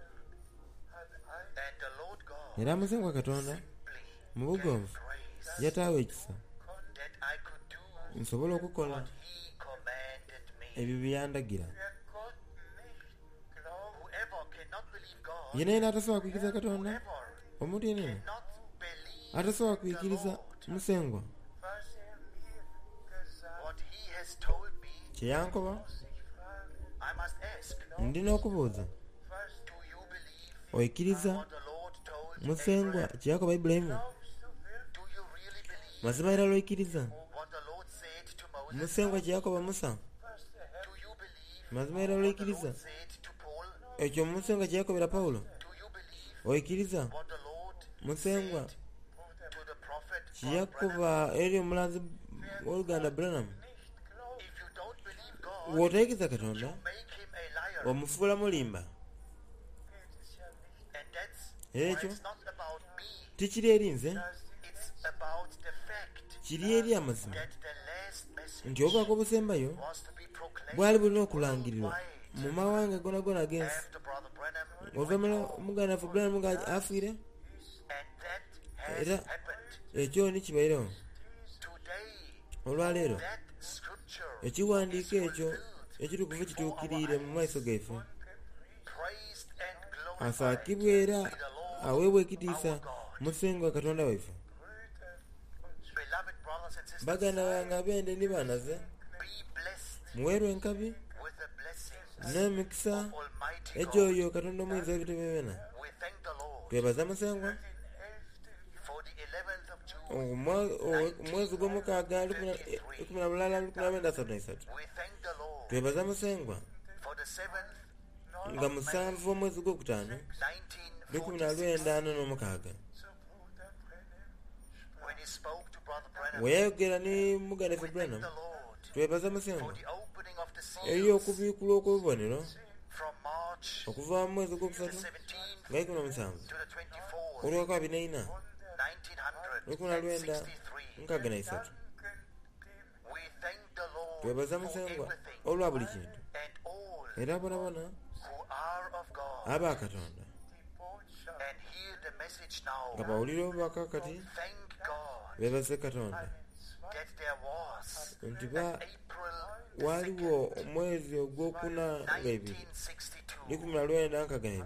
Speaker 3: hat ein
Speaker 2: And the Lord God
Speaker 1: era musengwa Katonda mu bugonvu
Speaker 2: grace
Speaker 1: yataawa ekisa
Speaker 2: that I could do
Speaker 1: nsobole okukola
Speaker 2: He commanded me.
Speaker 1: ebyo bye yandagira.
Speaker 3: wer Gott nicht glaubt,
Speaker 2: Whoever cannot believe God,
Speaker 1: yena yena atasobola kuyikiriza Katonda,
Speaker 2: whoever
Speaker 1: omuntu yenena
Speaker 2: cannot believe
Speaker 1: atasobola kuyikiriza musengwa
Speaker 3: was mir gesagt,
Speaker 2: what He has told me,
Speaker 1: kye yankoba.
Speaker 3: ich frage,
Speaker 2: I must ask,
Speaker 1: ndina okubuuza,
Speaker 3: was
Speaker 2: do you believe
Speaker 1: oikiriza
Speaker 2: what the Lord told
Speaker 1: musengwa
Speaker 2: Abraham?
Speaker 1: kye yakoba Ibulayimu?
Speaker 3: glaubst du wirklich,
Speaker 2: Do you really believe
Speaker 1: mazima era lwoikiriza
Speaker 2: what the Lord said to
Speaker 1: musengwa kye yakoba musa
Speaker 2: Do you believe
Speaker 1: mazima era
Speaker 2: what the
Speaker 1: olwikiriza
Speaker 2: Lord said to Paul?
Speaker 1: ekyo musengwa kye yakobera pawulo
Speaker 2: Do you believe
Speaker 1: oikiriza
Speaker 2: what the Lord
Speaker 1: musengwa
Speaker 2: said to the prophet
Speaker 1: kye
Speaker 2: Paul Branham?
Speaker 1: yakoba eri omulanzi w'oluganda Branham?
Speaker 2: If you don't believe God,
Speaker 1: bw'otegeeza katonda
Speaker 2: make him a liar.
Speaker 1: omufuula mulimba,
Speaker 2: And that's
Speaker 1: era
Speaker 2: why
Speaker 1: ekyo
Speaker 2: it's not about me.
Speaker 1: tikiri eri nze,
Speaker 2: It's about the fact
Speaker 1: kiri eri amazima
Speaker 2: that the last message
Speaker 1: nti obubaaka obusembayo
Speaker 2: was to be proclaimed
Speaker 1: bwali bulina okulangirirwa
Speaker 2: worldwide
Speaker 1: mu mawanga gonagona ag'ensi
Speaker 2: after Brother Branham
Speaker 1: oluvannyuma omuganda waffe Branham nga afiire,
Speaker 2: and that has
Speaker 1: era
Speaker 2: happened.
Speaker 1: ekyo ni kibairawo
Speaker 2: Today,
Speaker 1: olwaleero.
Speaker 2: that scripture
Speaker 1: Ekiwandiiko
Speaker 2: is
Speaker 1: ekyo
Speaker 2: fulfilled.
Speaker 1: ekitukuvu kituukirire mu maaso gaife,
Speaker 2: Praised and glorified
Speaker 1: asaakibwe era
Speaker 2: be the Lord,
Speaker 1: aweebwa ekitiisa
Speaker 2: our God.
Speaker 1: musengwa katonda waife.
Speaker 2: Beloved brothers and sisters,
Speaker 1: baganda bange ab'ende ndi baanaze,
Speaker 2: be blessed
Speaker 1: muweerwe enkabi
Speaker 2: with the blessings
Speaker 1: n'emikisa
Speaker 2: of Almighty God.
Speaker 1: egyoyo katonda omuyinza w'ebintu byonna.
Speaker 2: We thank the Lord
Speaker 1: Twebaza musengwa
Speaker 2: for the 11th of June.
Speaker 1: omwezi gw'omukaaga 1733.
Speaker 2: We thank the Lord
Speaker 1: Twebaza musengwa
Speaker 2: for the 7th
Speaker 1: nga 7 omwezi gw'okutaano
Speaker 2: 1946
Speaker 1: 1946
Speaker 2: when he spoke to Brother Branham.
Speaker 1: we yayogera ne muganda waffe
Speaker 2: We thank
Speaker 1: Branham.
Speaker 2: the Lord
Speaker 1: Twebaza
Speaker 2: for
Speaker 1: musengwa
Speaker 2: the opening of the
Speaker 1: eri
Speaker 2: seals
Speaker 1: okubiikula okw'obubonero
Speaker 2: from March
Speaker 1: okuva mu mwezi
Speaker 2: the
Speaker 1: gw'okusatu
Speaker 2: 17th
Speaker 1: nga 17
Speaker 2: to the 24th,
Speaker 1: olwaka 24
Speaker 2: 1963.
Speaker 1: 1963.
Speaker 2: We thank the Lord
Speaker 1: Twebaza
Speaker 2: for
Speaker 1: musengwa
Speaker 2: everything
Speaker 1: olwa buli kintu,
Speaker 2: and all
Speaker 1: era bonabona
Speaker 2: who are of God
Speaker 1: aba katonda
Speaker 2: and hear the message now.
Speaker 1: nga bawulira obubaka kati,
Speaker 2: Thank God
Speaker 1: beebaze katonda
Speaker 2: that there was
Speaker 1: nti
Speaker 2: April the
Speaker 1: waaliwo
Speaker 2: 2nd,
Speaker 1: omwezi ogwokuna nga 2
Speaker 2: 1962,
Speaker 1: 1962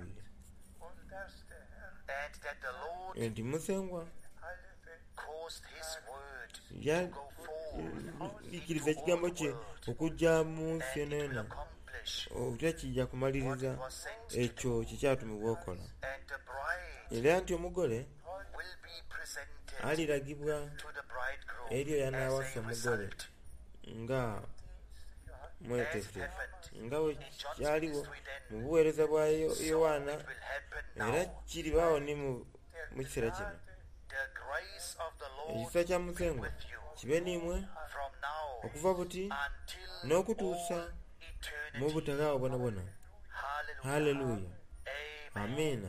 Speaker 2: and that the Lord
Speaker 1: nti musengwa
Speaker 2: caused his word
Speaker 1: ya-
Speaker 2: to go forth
Speaker 1: ikiriza ekigambo kye okujja mu nsi
Speaker 2: and
Speaker 1: yonna
Speaker 2: it will
Speaker 1: yonna,
Speaker 2: accomplish
Speaker 1: obutya kijja kumaliriza
Speaker 2: what it was sent to do.
Speaker 1: ekyo kikyatumibwa okola,
Speaker 2: And the bride
Speaker 1: era nti omugole
Speaker 2: will be presented
Speaker 1: aliragibwa
Speaker 2: to the bridegroom
Speaker 1: eri oyo
Speaker 2: as
Speaker 1: anaawasa
Speaker 2: a
Speaker 1: omugole
Speaker 2: result,
Speaker 1: nga
Speaker 2: as
Speaker 1: mweteefu
Speaker 2: happened
Speaker 1: nga bwe
Speaker 2: in John's
Speaker 1: kyaliwo
Speaker 2: ministry then.
Speaker 1: mu buweereza bwa Yowaana,
Speaker 2: It will happen
Speaker 1: era
Speaker 2: now.
Speaker 1: kiribaawo ni mu kiseera kino.
Speaker 2: The grace of the Lord
Speaker 1: Ekisa kya musengwa
Speaker 2: with you
Speaker 1: kibe nimwe
Speaker 2: from now
Speaker 1: okuva buti
Speaker 2: until
Speaker 1: n'okutuusa
Speaker 2: all
Speaker 1: mu
Speaker 2: eternity.
Speaker 1: butalaawo bwonabwona.
Speaker 2: Hallelujah.
Speaker 1: Haleluya,
Speaker 2: Amen.
Speaker 1: amiina.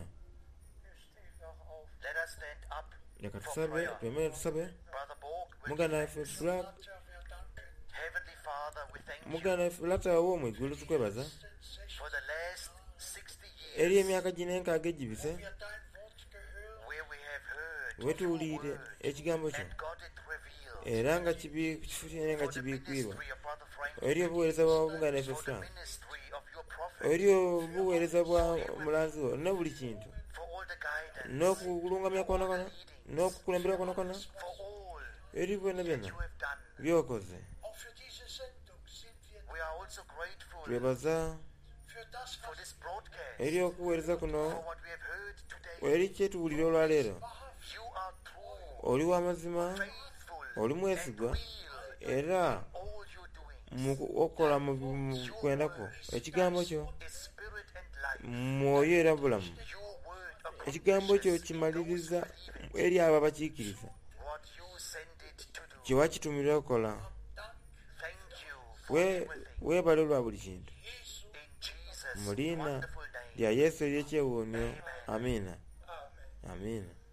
Speaker 2: Let us stand up
Speaker 1: Leka
Speaker 2: for
Speaker 1: tusabe,
Speaker 2: prayer.
Speaker 1: twemere tusabe.
Speaker 2: Brother Borg, will
Speaker 1: Muganda
Speaker 2: you
Speaker 1: waffe
Speaker 2: thanks?
Speaker 1: Black,
Speaker 2: Heavenly Father, we thank you
Speaker 1: muganda waffe Lata w'omu igulu tukwebaza
Speaker 2: for the last 60
Speaker 1: eri
Speaker 2: years
Speaker 1: emyaka gino enkaaga egibise,
Speaker 2: where we have heard
Speaker 1: we tuwulire
Speaker 2: your word
Speaker 1: ekigambo kyo,
Speaker 2: and got it revealed.
Speaker 1: era nga kifutire nga
Speaker 2: For the
Speaker 1: kibiikirwa
Speaker 2: ministry of Brother Frank,
Speaker 1: eri obuweereza bwa muganda waffe
Speaker 2: for the
Speaker 1: Frank,
Speaker 2: ministry of your prophet,
Speaker 1: eri obuweereza bwa mulanzi wo ne buli kintu,
Speaker 2: for all the guidance,
Speaker 1: n'okulungamya konakona, n'okukulembera konakona,
Speaker 2: for all
Speaker 1: eri byonna
Speaker 2: that
Speaker 1: byonna
Speaker 2: you have done.
Speaker 1: byokoze.
Speaker 3: Auch für diese Sendung sind wir
Speaker 2: We are also grateful
Speaker 1: Twebaza
Speaker 3: für das,
Speaker 2: for
Speaker 3: was
Speaker 2: this broadcast,
Speaker 1: eri okuweereza kuno,
Speaker 2: for what we have heard today.
Speaker 1: eri kyetuwulira olwaleero.
Speaker 2: You are true,
Speaker 1: Oli w'amazima,
Speaker 2: faithful,
Speaker 1: oli
Speaker 2: and
Speaker 1: mwesigwa,
Speaker 2: real
Speaker 1: era
Speaker 2: in all you're doing.
Speaker 1: mu okola mu kwenda kwo. Ekigambo kyo
Speaker 2: Is spirit and life.
Speaker 1: mwoyo era bulamu.
Speaker 2: Your word
Speaker 1: Ekigambo kyo
Speaker 2: accomplishes
Speaker 1: kimaliriza eri abo abakiikiriza
Speaker 2: what you send it to do.
Speaker 1: kye wakitumira okukola.
Speaker 2: Thank you for everything.
Speaker 1: Weebale olwa buli kintu.
Speaker 2: In Jesus'
Speaker 1: Mu liina
Speaker 2: wonderful name.
Speaker 1: lya Yesu ery'ekyewuunyo. Amiina. Amiina.